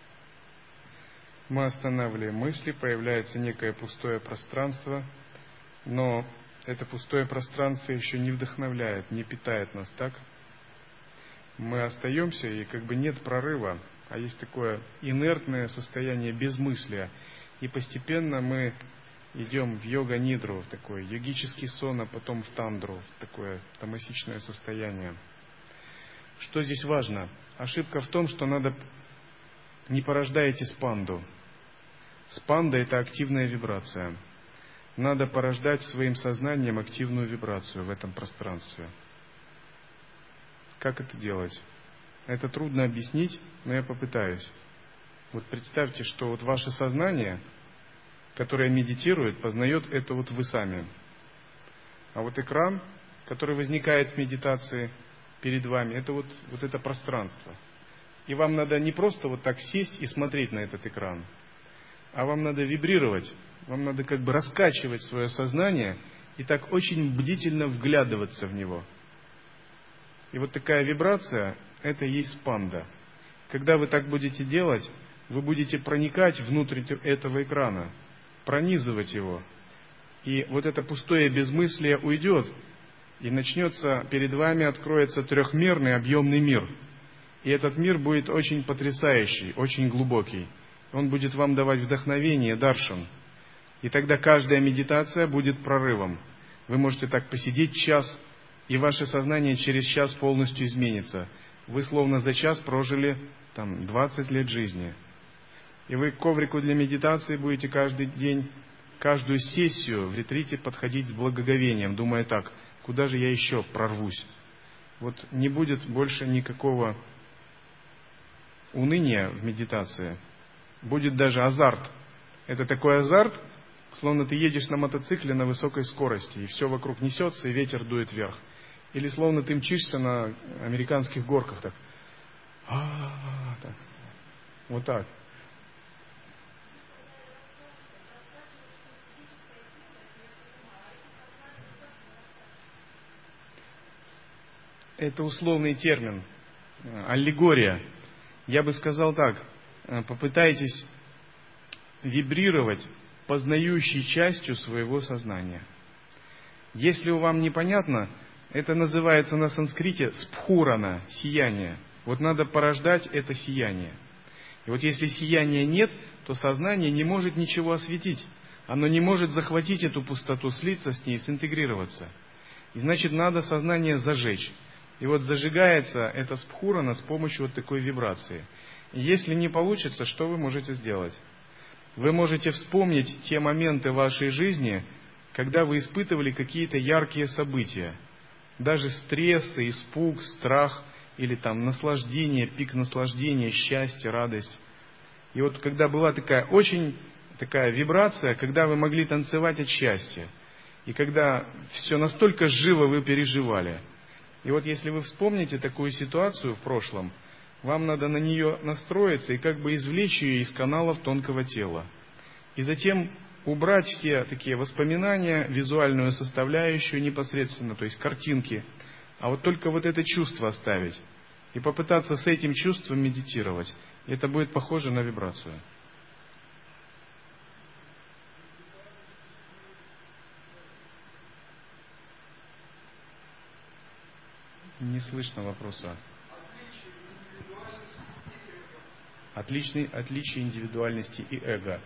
Мы останавливаем мысли, появляется некое пустое пространство, но это пустое пространство еще не вдохновляет, не питает нас, так? Мы остаемся, и как бы нет прорыва, а есть такое инертное состояние безмыслия. И постепенно мы идем в йога-нидру, в такой йогический сон, а потом в тандру, в такое тамасичное состояние. Что здесь важно? Ошибка в том, что надо не порождаете спанду. Спанда – это активная вибрация. Надо порождать своим сознанием активную вибрацию в этом пространстве. Как это делать? Это трудно объяснить, но я попытаюсь. Вот представьте, что вот ваше сознание, которое медитирует, познает это вот вы сами. А вот экран, который возникает в медитации перед вами, это вот, вот это пространство. И вам надо не просто вот так сесть и смотреть на этот экран, а вам надо вибрировать, вам надо как бы раскачивать свое сознание и так очень бдительно вглядываться в него. И вот такая вибрация – это и есть спанда. Когда вы так будете делать, вы будете проникать внутрь этого экрана, пронизывать его. И вот это пустое безмыслие уйдет, и начнется, перед вами откроется трехмерный объемный мир. И этот мир будет очень потрясающий, очень глубокий. Он будет вам давать вдохновение, даршан. И тогда каждая медитация будет прорывом. Вы можете так посидеть час, и ваше сознание через час полностью изменится. Вы словно за час прожили там двадцать лет жизни. И вы к коврику для медитации будете каждый день, каждую сессию в ретрите подходить с благоговением, думая так, куда же я еще прорвусь? Вот не будет больше никакого уныния в медитации. Будет даже азарт. Это такой азарт, словно ты едешь на мотоцикле на высокой скорости, и все вокруг несется, и ветер дует вверх. Или словно ты мчишься на американских горках, так. А-а-а, так. Вот так. Это условный термин, аллегория. Я бы сказал так, попытайтесь вибрировать познающей частью своего сознания. Если вам непонятно, это называется на санскрите спхурана, сияние. Вот надо порождать это сияние. И вот если сияния нет, то сознание не может ничего осветить. Оно не может захватить эту пустоту, слиться с ней, синтегрироваться. И значит, надо сознание зажечь. И вот зажигается эта спхурана с помощью вот такой вибрации. И если не получится, что вы можете сделать? Вы можете вспомнить те моменты вашей жизни, когда вы испытывали какие-то яркие события. Даже стресс, испуг, страх или там наслаждение, пик наслаждения, счастье, радость. И вот когда была такая очень такая вибрация, когда вы могли танцевать от счастья, и когда все настолько живо вы переживали. И вот если вы вспомните такую ситуацию в прошлом, вам надо на нее настроиться и как бы извлечь ее из каналов тонкого тела. И затем убрать все такие воспоминания, визуальную составляющую непосредственно, то есть картинки, а вот только вот это чувство оставить и попытаться с этим чувством медитировать. И это будет похоже на вибрацию. Не слышно вопроса. Отличный, отличие индивидуальности и эго.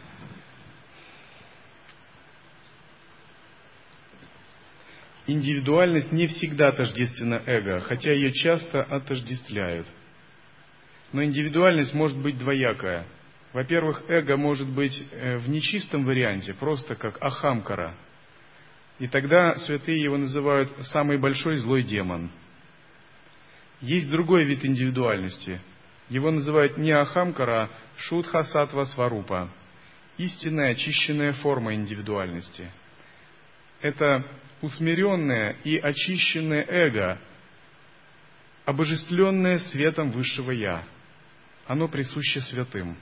Индивидуальность не всегда тождественна эго, хотя ее часто отождествляют. Но индивидуальность может быть двоякая. Во-первых, эго может быть в нечистом варианте, просто как ахамкара. И тогда святые его называют «самый большой злой демон». Есть другой вид индивидуальности. Его называют не ахамкара, а шудха саттва сварупа. Истинная очищенная форма индивидуальности. Это усмиренное и очищенное эго, обожествленное светом высшего Я. Оно присуще святым.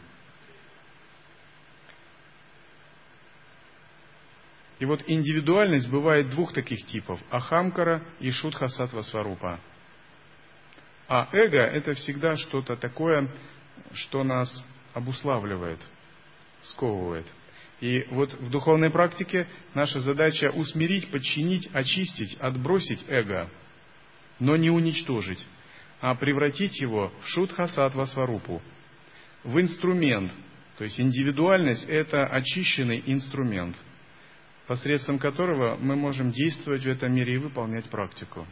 И вот индивидуальность бывает двух таких типов – ахамкара и шудха саттва сварупа. А эго – это всегда что-то такое, что нас обуславливает, сковывает. И вот в духовной практике наша задача усмирить, подчинить, очистить, отбросить эго, но не уничтожить, а превратить его в шудха саттва сварупу, в инструмент. То есть индивидуальность – это очищенный инструмент, посредством которого мы можем действовать в этом мире и выполнять практику.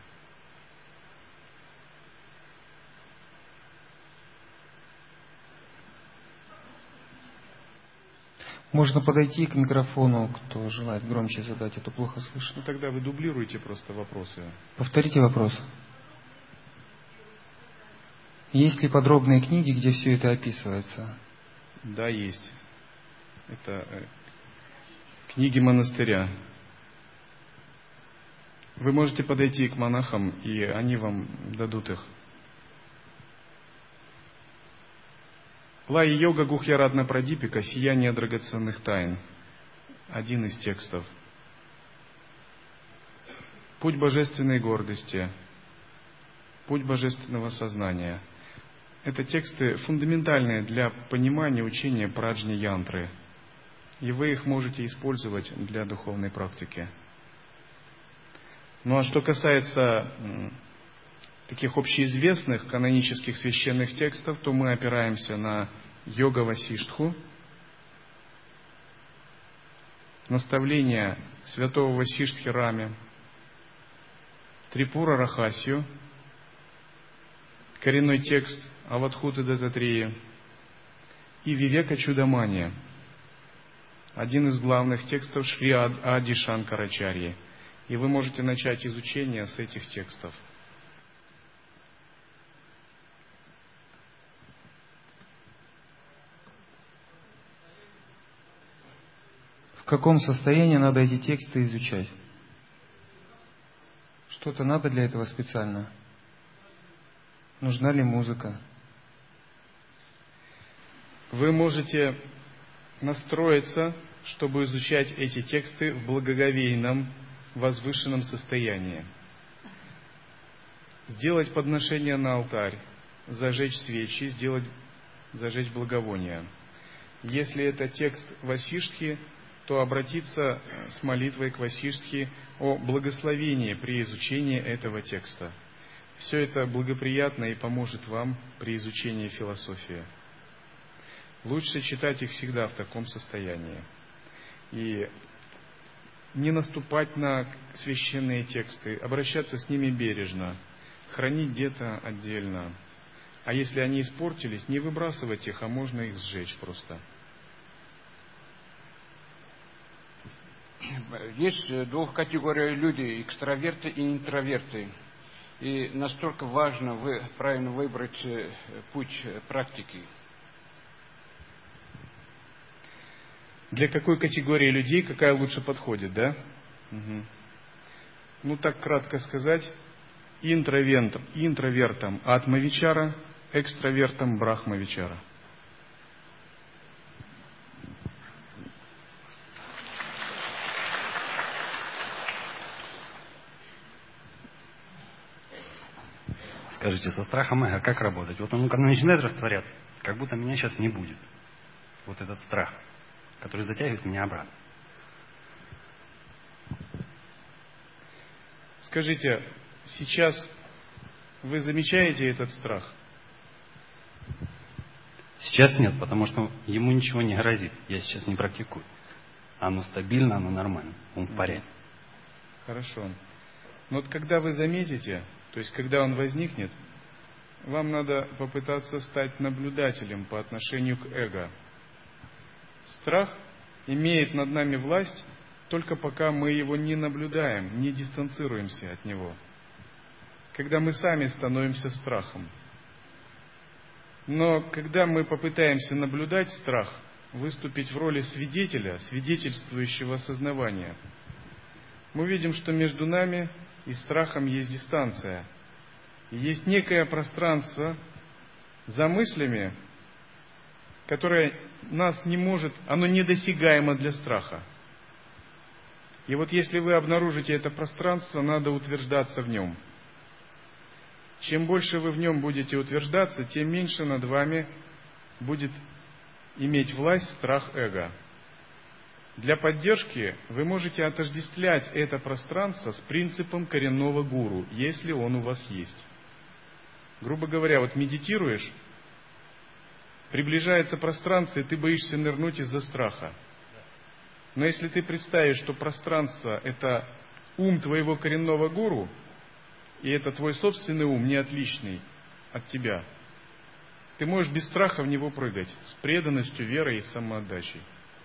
Можно подойти к микрофону, кто желает громче задать, а то плохо слышно. Ну тогда вы дублируете просто вопросы. Повторите вопрос. Есть ли подробные книги, где все это описывается? Да, есть. Это книги монастыря. Вы можете подойти к монахам, и они вам дадут их. Лай-йога Гухьяратна Прадипика, сияние драгоценных тайн. Один из текстов. Путь божественной гордости. Путь божественного сознания. Это тексты фундаментальные для понимания учения праджни-янтры. И вы их можете использовать для духовной практики. Ну а что касается таких общеизвестных канонических священных текстов, то мы опираемся на Йога Васиштху, наставления святого Васиштхи Рами, Трипура Рахасию, коренной текст Авадхуты Дататрии и Вивека Чудамания, один из главных текстов Шри Ади Шанкарачарьи. И вы можете начать изучение с этих текстов. В каком состоянии надо эти тексты изучать? Что-то надо для этого специально? Нужна ли музыка? Вы можете настроиться, чтобы изучать эти тексты в благоговейном, возвышенном состоянии. Сделать подношение на алтарь, зажечь свечи, сделать, зажечь благовония. Если это текст Васиштхи, то обратиться с молитвой к Васиштхе о благословении при изучении этого текста. Все это благоприятно и поможет вам при изучении философии. Лучше читать их всегда в таком состоянии. И не наступать на священные тексты, обращаться с ними бережно, хранить где-то отдельно. А если они испортились, не выбрасывать их, а можно их сжечь просто. Есть двух категорий людей, экстраверты и интроверты. И настолько важно вы правильно выбрать путь практики. Для какой категории людей какая лучше подходит, да? Угу. Ну, так кратко сказать, интровертам, интровертам атма-вичара, экстравертам брахма-вичара. Скажите, со страхом эго как работать? Вот он, когда начинает растворяться, как будто меня сейчас не будет. Вот этот страх, который затягивает меня обратно. Скажите, сейчас вы замечаете этот страх? Сейчас нет, потому что ему ничего не грозит. Я сейчас не практикую. Оно стабильно, оно нормально. Он в порядке. Хорошо. Но вот когда вы заметите, то есть когда он возникнет, вам надо попытаться стать наблюдателем по отношению к эго. Страх имеет над нами власть только пока мы его не наблюдаем, не дистанцируемся от него. Когда мы сами становимся страхом. Но когда мы попытаемся наблюдать страх, выступить в роли свидетеля, свидетельствующего осознавания, мы видим, что между нами и страхом есть дистанция. И есть некое пространство за мыслями, которое нас не может, оно недосягаемо для страха. И вот если вы обнаружите это пространство, надо утверждаться в нем. Чем больше вы в нем будете утверждаться, тем меньше над вами будет иметь власть страх эго. Для поддержки вы можете отождествлять это пространство с принципом коренного гуру, если он у вас есть. Грубо говоря, вот медитируешь, приближается пространство, и ты боишься нырнуть из-за страха. Но если ты представишь, что пространство – это ум твоего коренного гуру, и это твой собственный ум, не отличный от тебя, ты можешь без страха в него прыгать, с преданностью, верой и самоотдачей.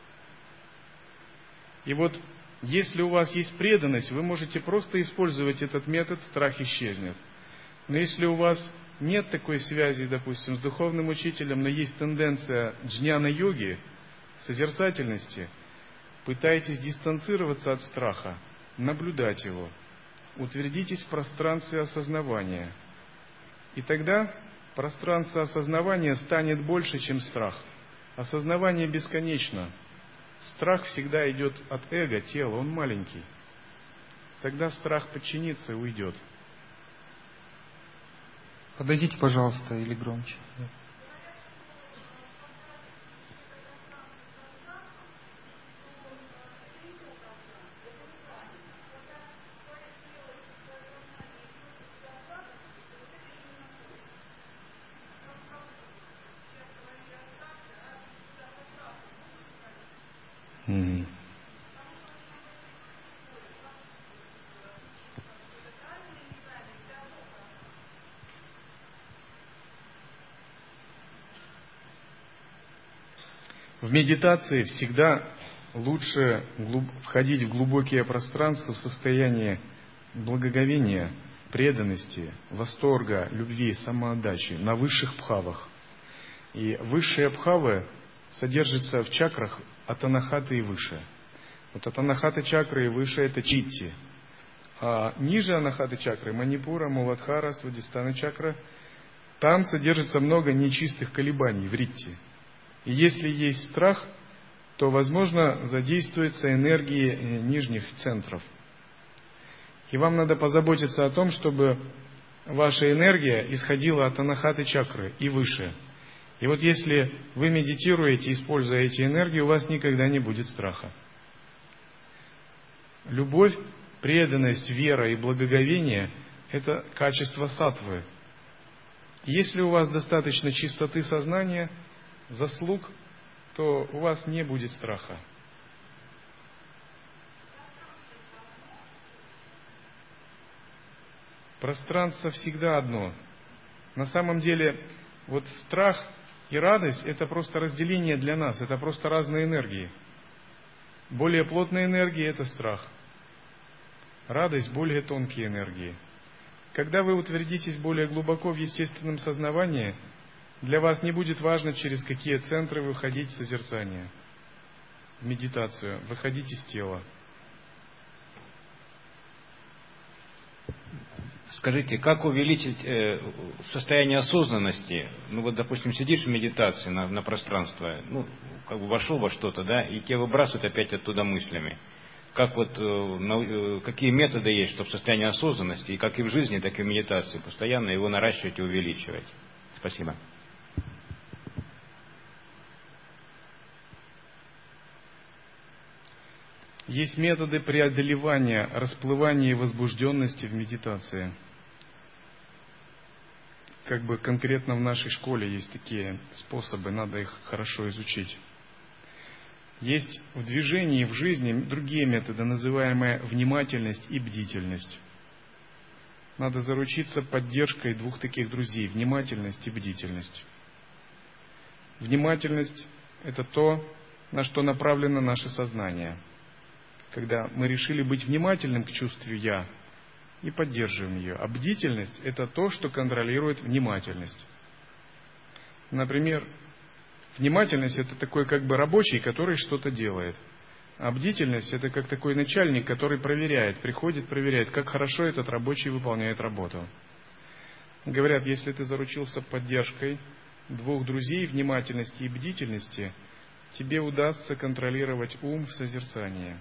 И вот, если у вас есть преданность, вы можете просто использовать этот метод, страх исчезнет. Но если у вас нет такой связи, допустим, с духовным учителем, но есть тенденция джняна-йоги, созерцательности, пытайтесь дистанцироваться от страха, наблюдать его. Утвердитесь в пространстве осознавания. И тогда пространство осознавания станет больше, чем страх. Осознавание бесконечно. Страх всегда идет от эго, тела, он маленький. Тогда страх подчинится и уйдет. Подойдите, пожалуйста, или громче. Mm-hmm. В медитации всегда лучше входить в глубокие пространства в состоянии благоговения, преданности, восторга, любви, самоотдачи на высших бхавах. И высшие бхавы содержатся в чакрах от анахаты и выше. Вот от анахаты чакры и выше это читти. А ниже анахаты чакры, манипура, муладхара, свадистана чакра, там содержится много нечистых колебаний, вритти. И если есть страх, то, возможно, задействуются энергии нижних центров. И вам надо позаботиться о том, чтобы ваша энергия исходила от анахаты чакры и выше. И вот если вы медитируете, используя эти энергии, у вас никогда не будет страха. Любовь, преданность, вера и благоговение – это качество саттвы. Если у вас достаточно чистоты сознания, заслуг, то у вас не будет страха. Пространство всегда одно. На самом деле, вот страх и радость – это просто разделение для нас, это просто разные энергии. Более плотные энергии – это страх. Радость – более тонкие энергии. Когда вы утвердитесь более глубоко в естественном сознании, для вас не будет важно, через какие центры выходить в созерцание, в медитацию, выходить из тела. Скажите, как увеличить э, состояние осознанности? Ну вот, допустим, сидишь в медитации на, на пространство, ну, как бы вошел во что-то, да, и тебя выбрасывают опять оттуда мыслями. как вот, какие методы есть, чтобы в состоянии осознанности, и как и в жизни, так и в медитации, постоянно его наращивать и увеличивать. Спасибо. Есть методы преодолевания расплывания и возбужденности в медитации. Как бы конкретно в нашей школе есть такие способы, надо их хорошо изучить. Есть в движении, в жизни другие методы, называемые внимательность и бдительность. Надо заручиться поддержкой двух таких друзей – внимательность и бдительность. Внимательность – это то, на что направлено наше сознание. Когда мы решили быть внимательным к чувству «я» и поддерживаем ее. А бдительность – это то, что контролирует внимательность. Например, внимательность – это такой как бы рабочий, который что-то делает. А бдительность – это как такой начальник, который проверяет, приходит, проверяет, как хорошо этот рабочий выполняет работу. Говорят, если ты заручился поддержкой двух друзей, внимательности и бдительности, тебе удастся контролировать ум в созерцании.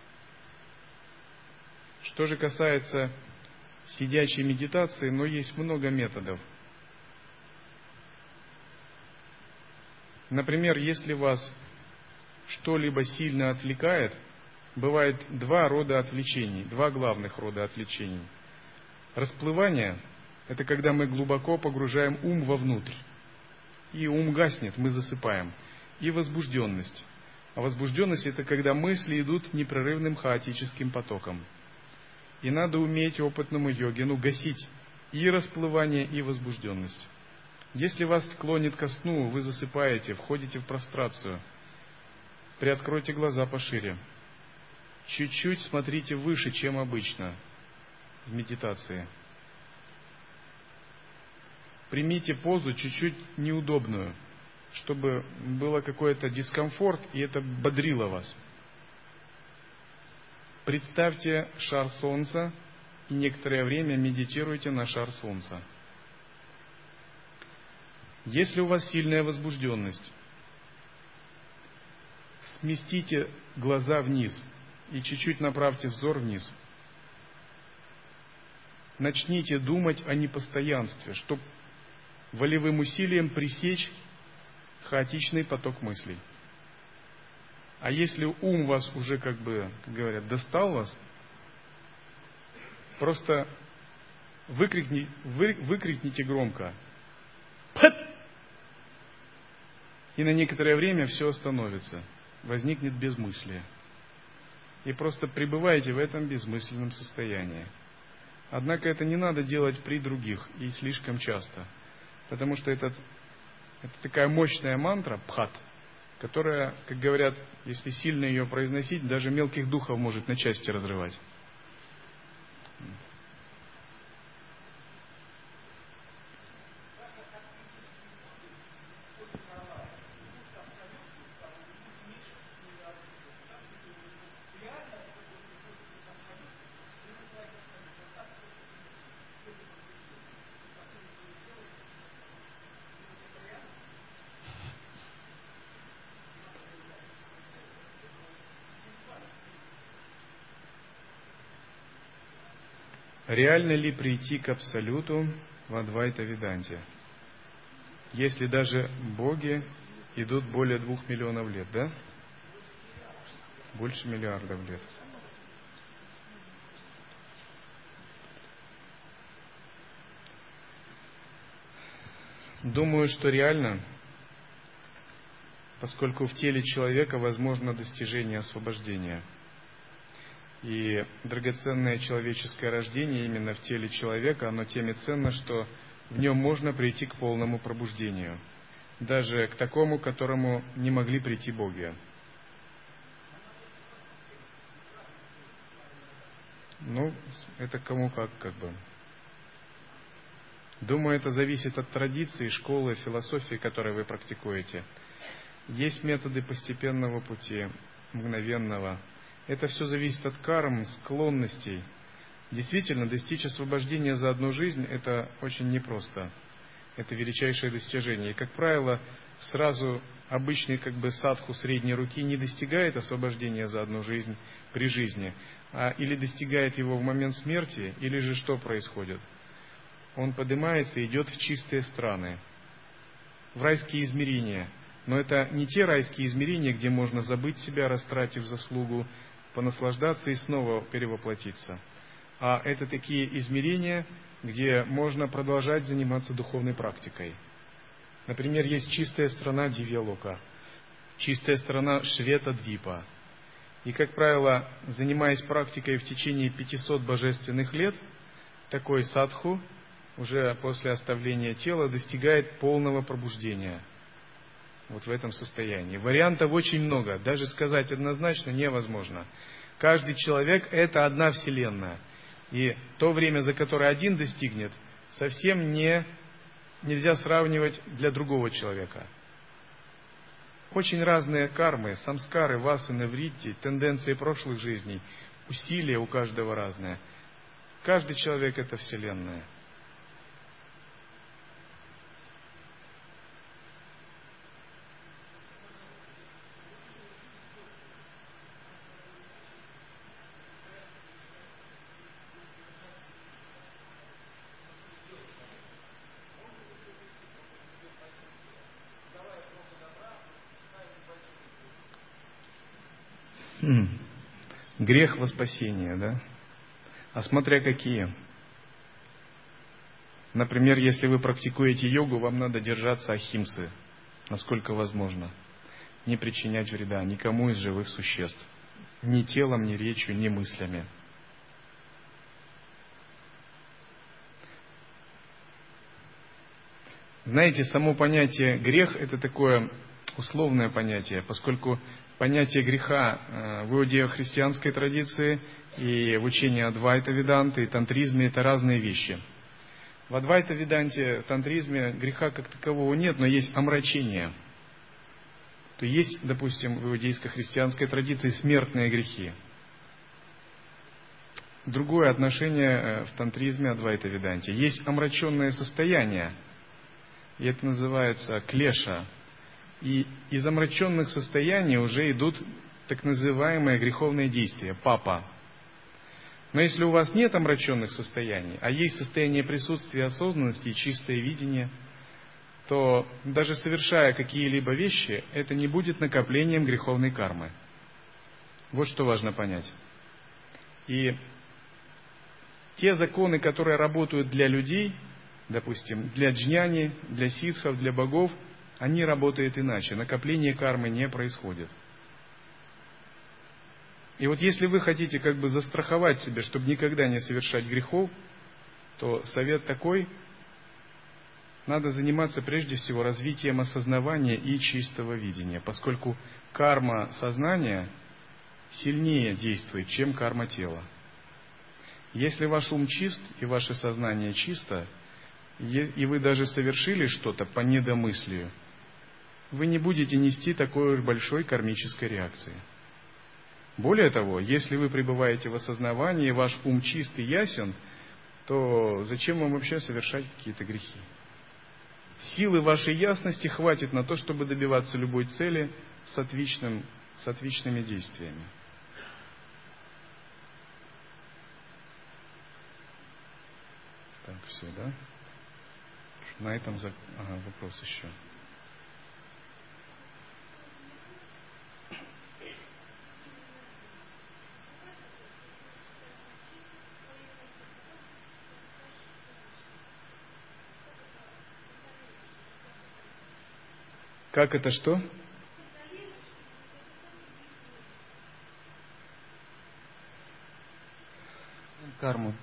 Что же касается сидячей медитации, но есть много методов. Например, если вас что-либо сильно отвлекает, бывает два рода отвлечений, два главных рода отвлечений. Расплывание – это когда мы глубоко погружаем ум вовнутрь, и ум гаснет, мы засыпаем. И возбужденность. А возбужденность – это когда мысли идут непрерывным хаотическим потоком. И надо уметь опытному йогину гасить и расплывание, и возбужденность. Если вас клонит ко сну, вы засыпаете, входите в прострацию, приоткройте глаза пошире. Чуть-чуть смотрите выше, чем обычно в медитации. Примите позу чуть-чуть неудобную, чтобы было какой-то дискомфорт, и это бодрило вас. Представьте шар солнца и некоторое время медитируйте на шар солнца. Если у вас сильная возбужденность, сместите глаза вниз и чуть-чуть направьте взор вниз. Начните думать о непостоянстве, чтобы волевым усилием пресечь хаотичный поток мыслей. А если ум вас уже, как бы, как говорят, достал вас, просто выкрикни, вы, выкрикните громко «Пэт!» И на некоторое время все остановится, возникнет безмыслие. И просто пребывайте в этом безмысленном состоянии. Однако это не надо делать при других и слишком часто, потому что это, это такая мощная мантра «Пхат», которая, как говорят, если сильно ее произносить, даже мелких духов может на части разрывать. Реально ли прийти к Абсолюту в Адвайта-веданте, если даже боги идут более двух миллионов лет, да? Больше миллиардов лет. Думаю, что реально, поскольку в теле человека возможно достижение освобождения. И драгоценное человеческое рождение именно в теле человека, оно тем и ценно, что в нем можно прийти к полному пробуждению. Даже к такому, к которому не могли прийти боги. Ну, это кому как, как бы. Думаю, это зависит от традиции, школы, философии, которые вы практикуете. Есть методы постепенного пути, мгновенного. Это все зависит от карм, склонностей. Действительно, достичь освобождения за одну жизнь – это очень непросто. Это величайшее достижение. И, как правило, сразу обычный как бы садху средней руки не достигает освобождения за одну жизнь при жизни, а или достигает его в момент смерти, или же что происходит? Он поднимается и идет в чистые страны, в райские измерения. Но это не те райские измерения, где можно забыть себя, растратив заслугу, понаслаждаться и снова перевоплотиться. А это такие измерения, где можно продолжать заниматься духовной практикой. Например, есть чистая страна Дивья-лока, чистая страна Швета-двипа. И, как правило, занимаясь практикой в течение пятисот божественных лет, такой садху уже после оставления тела достигает полного пробуждения. Вот в этом состоянии. Вариантов очень много, даже сказать однозначно невозможно. Каждый человек – это одна вселенная. И то время, за которое один достигнет, совсем не, нельзя сравнивать для другого человека. Очень разные кармы, самскары, васаны, вритти, тенденции прошлых жизней, усилия у каждого разные. Каждый человек – это вселенная. Грех во спасение, да? А смотря какие. Например, если вы практикуете йогу, вам надо держаться ахимсы, насколько возможно. Не причинять вреда никому из живых существ. Ни телом, ни речью, ни мыслями. Знаете, само понятие грех – это такое условное понятие, поскольку понятие греха в иудео-христианской традиции и в учении Адвайта-веданты и тантризме – это разные вещи. В Адвайта-веданте, тантризме греха как такового нет, но есть омрачение. То есть, допустим, в иудейско-христианской традиции смертные грехи. Другое отношение в тантризме, Адвайта-веданте. Есть омраченное состояние, и это называется клеша. И из омраченных состояний уже идут так называемые греховные действия, папа. Но если у вас нет омраченных состояний, а есть состояние присутствия осознанности и чистое видение, то даже совершая какие-либо вещи, это не будет накоплением греховной кармы. Вот что важно понять. И те законы, которые работают для людей, допустим, для джняни, для ситхов, для богов, они работают иначе. Накопление кармы не происходит. И вот если вы хотите как бы застраховать себя, чтобы никогда не совершать грехов, то совет такой: надо заниматься прежде всего развитием осознавания и чистого видения, поскольку карма сознания сильнее действует, чем карма тела. Если ваш ум чист и ваше сознание чисто, и вы даже совершили что-то по недомыслию, вы не будете нести такой уж большой кармической реакции. Более того, если вы пребываете в осознавании, ваш ум чист и ясен, то зачем вам вообще совершать какие-то грехи? Силы вашей ясности хватит на то, чтобы добиваться любой цели с отличным, с отличными действиями. Так, все, да? На этом зак... ага, вопрос еще. Как это что? Карму.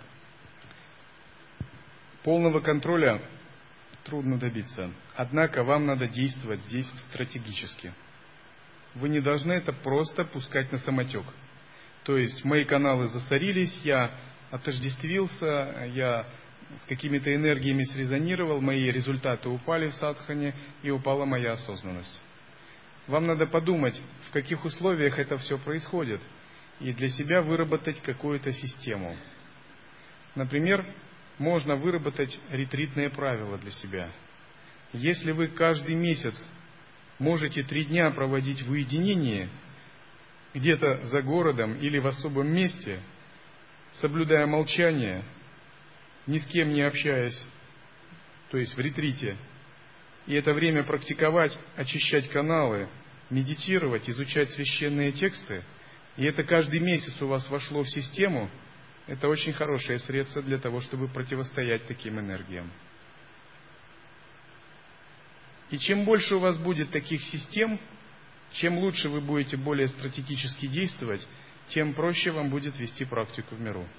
Полного контроля трудно добиться. Однако вам надо действовать здесь стратегически. Вы не должны это просто пускать на самотек. То есть мои каналы засорились, я отождествился, я с какими-то энергиями срезонировал, мои результаты упали в садхане, и упала моя осознанность. Вам надо подумать, в каких условиях это все происходит, и для себя выработать какую-то систему. Например, можно выработать ретритные правила для себя. Если вы каждый месяц можете три дня проводить в уединении, где-то за городом или в особом месте, соблюдая молчание, ни с кем не общаясь, то есть в ретрите, и это время практиковать, очищать каналы, медитировать, изучать священные тексты, и это каждый месяц у вас вошло в систему, это очень хорошее средство для того, чтобы противостоять таким энергиям. И чем больше у вас будет таких систем, чем лучше вы будете более стратегически действовать, тем проще вам будет вести практику в миру.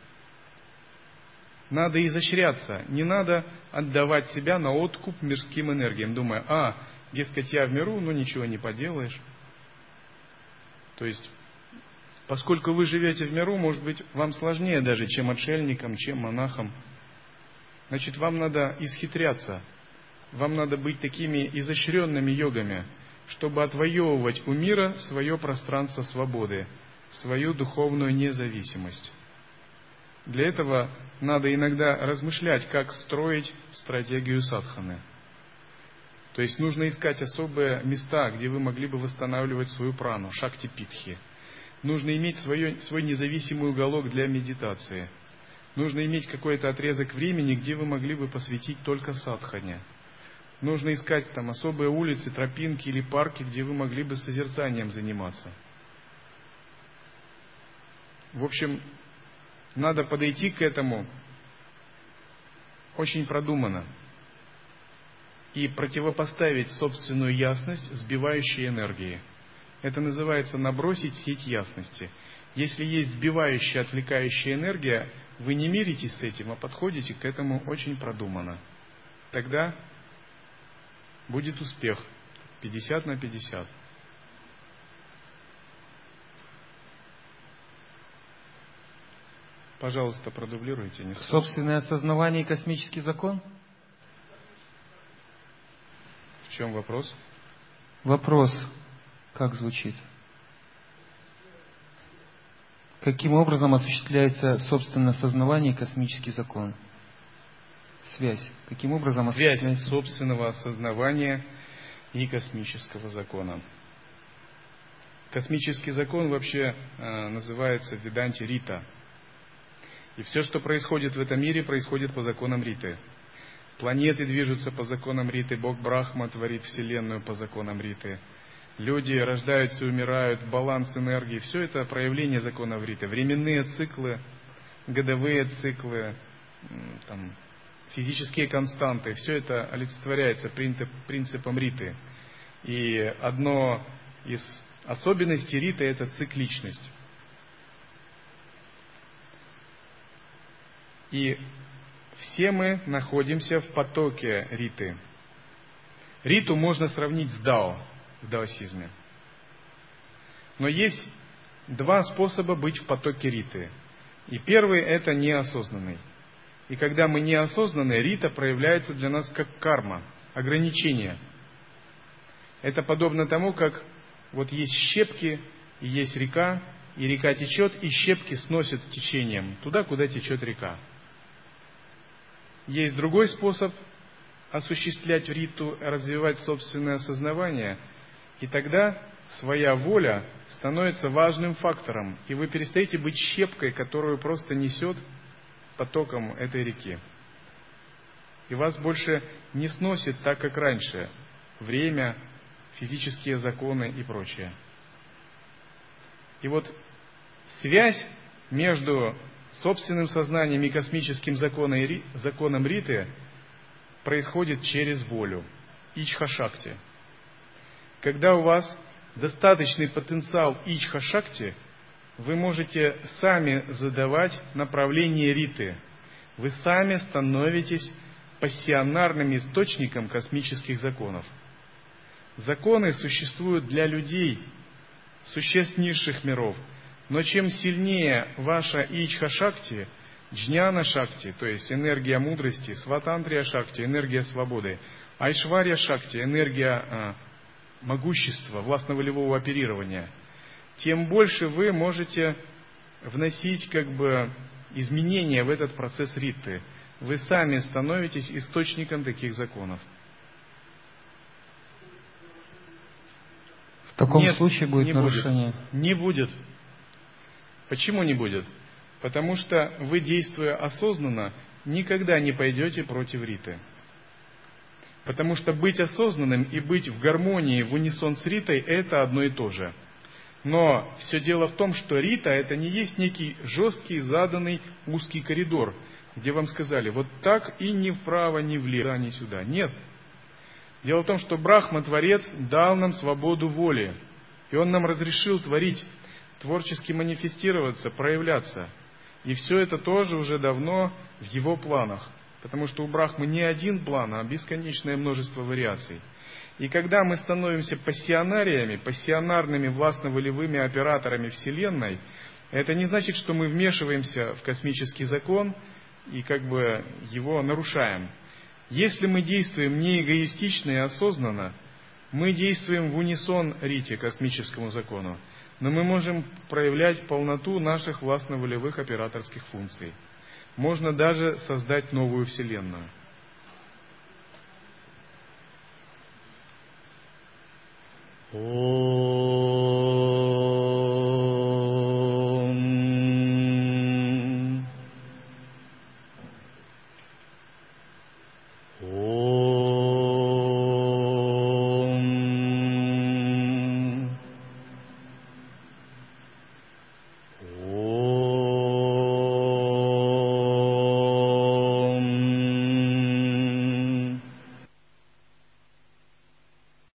Надо изощряться, не надо отдавать себя на откуп мирским энергиям, думая, а, дескать, я в миру, ну ничего не поделаешь. То есть, поскольку вы живете в миру, может быть, вам сложнее даже, чем отшельникам, чем монахам. Значит, вам надо исхитряться, вам надо быть такими изощренными йогами, чтобы отвоевывать у мира свое пространство свободы, свою духовную независимость. Для этого надо иногда размышлять, как строить стратегию садханы. То есть нужно искать особые места, где вы могли бы восстанавливать свою прану, шакти-питхи. Нужно иметь свое, свой независимый уголок для медитации. Нужно иметь какой-то отрезок времени, где вы могли бы посвятить только садхане. Нужно искать там особые улицы, тропинки или парки, где вы могли бы созерцанием заниматься. В общем, надо подойти к этому очень продуманно и противопоставить собственную ясность сбивающей энергии. Это называется набросить сеть ясности. Если есть сбивающая, отвлекающая энергия, вы не миритесь с этим, а подходите к этому очень продуманно. Тогда будет успех пятьдесят на пятьдесят. Пожалуйста, продублируйте. Не Собственное осознавание и космический закон? В чем вопрос? Вопрос как звучит? Каким образом осуществляется собственное осознавание и космический закон? Связь. Каким образом Связь осуществляется... собственного осознавания и космического закона. Космический закон вообще э, называется в Веданте Рита. И все, что происходит в этом мире, происходит по законам Риты. Планеты движутся по законам Риты, Бог Брахма творит Вселенную по законам Риты. Люди рождаются и умирают, баланс энергии. Все это проявление законов Риты. Временные циклы, годовые циклы, там, физические константы. Все это олицетворяется принципом Риты. И одно из особенностей Риты – это цикличность. И все мы находимся в потоке Риты. Риту можно сравнить с дао в даосизме. Но есть два способа быть в потоке Риты. И первый – это неосознанный. И когда мы неосознанны, Рита проявляется для нас как карма, ограничение. Это подобно тому, как вот есть щепки, и есть река, и река течет, и щепки сносят течением туда, куда течет река. Есть другой способ осуществлять риту, развивать собственное осознавание, и тогда своя воля становится важным фактором, и вы перестаете быть щепкой, которую просто несет потоком этой реки. И вас больше не сносит так, как раньше, время, физические законы и прочее. И вот связь между собственным сознанием и космическим законом Риты происходит через волю, ичха-шакти. Когда у вас достаточный потенциал ичха-шакти, вы можете сами задавать направление Риты. Вы сами становитесь пассионарным источником космических законов. Законы существуют для людей, существ низших миров. Но чем сильнее ваша ичха-шакти, джняна-шакти, то есть энергия мудрости, сватантрия-шакти, энергия свободы, айшвария-шакти, энергия э, могущества, властно-волевого оперирования, тем больше вы можете вносить как бы изменения в этот процесс Риты. Вы сами становитесь источником таких законов. таком Нет, случае будет не нарушение. Будет. Не будет. Почему не будет? Потому что вы, действуя осознанно, никогда не пойдете против Риты. Потому что быть осознанным и быть в гармонии, в унисон с Ритой – это одно и то же. Но все дело в том, что Рита – это не есть некий жесткий, заданный узкий коридор, где вам сказали, вот так и ни вправо, ни влево, ни сюда. Нет. Дело в том, что Брахма, Творец, дал нам свободу воли. И Он нам разрешил творить, творчески манифестироваться, проявляться. И все это тоже уже давно в Его планах. Потому что у Брахмы не один план, а бесконечное множество вариаций. И когда мы становимся пассионариями, пассионарными властно-волевыми операторами Вселенной, это не значит, что мы вмешиваемся в космический закон и как бы его нарушаем. Если мы действуем не эгоистично и осознанно, мы действуем в унисон Рите, космическому закону, но мы можем проявлять полноту наших властно-волевых операторских функций. Можно даже создать новую Вселенную. О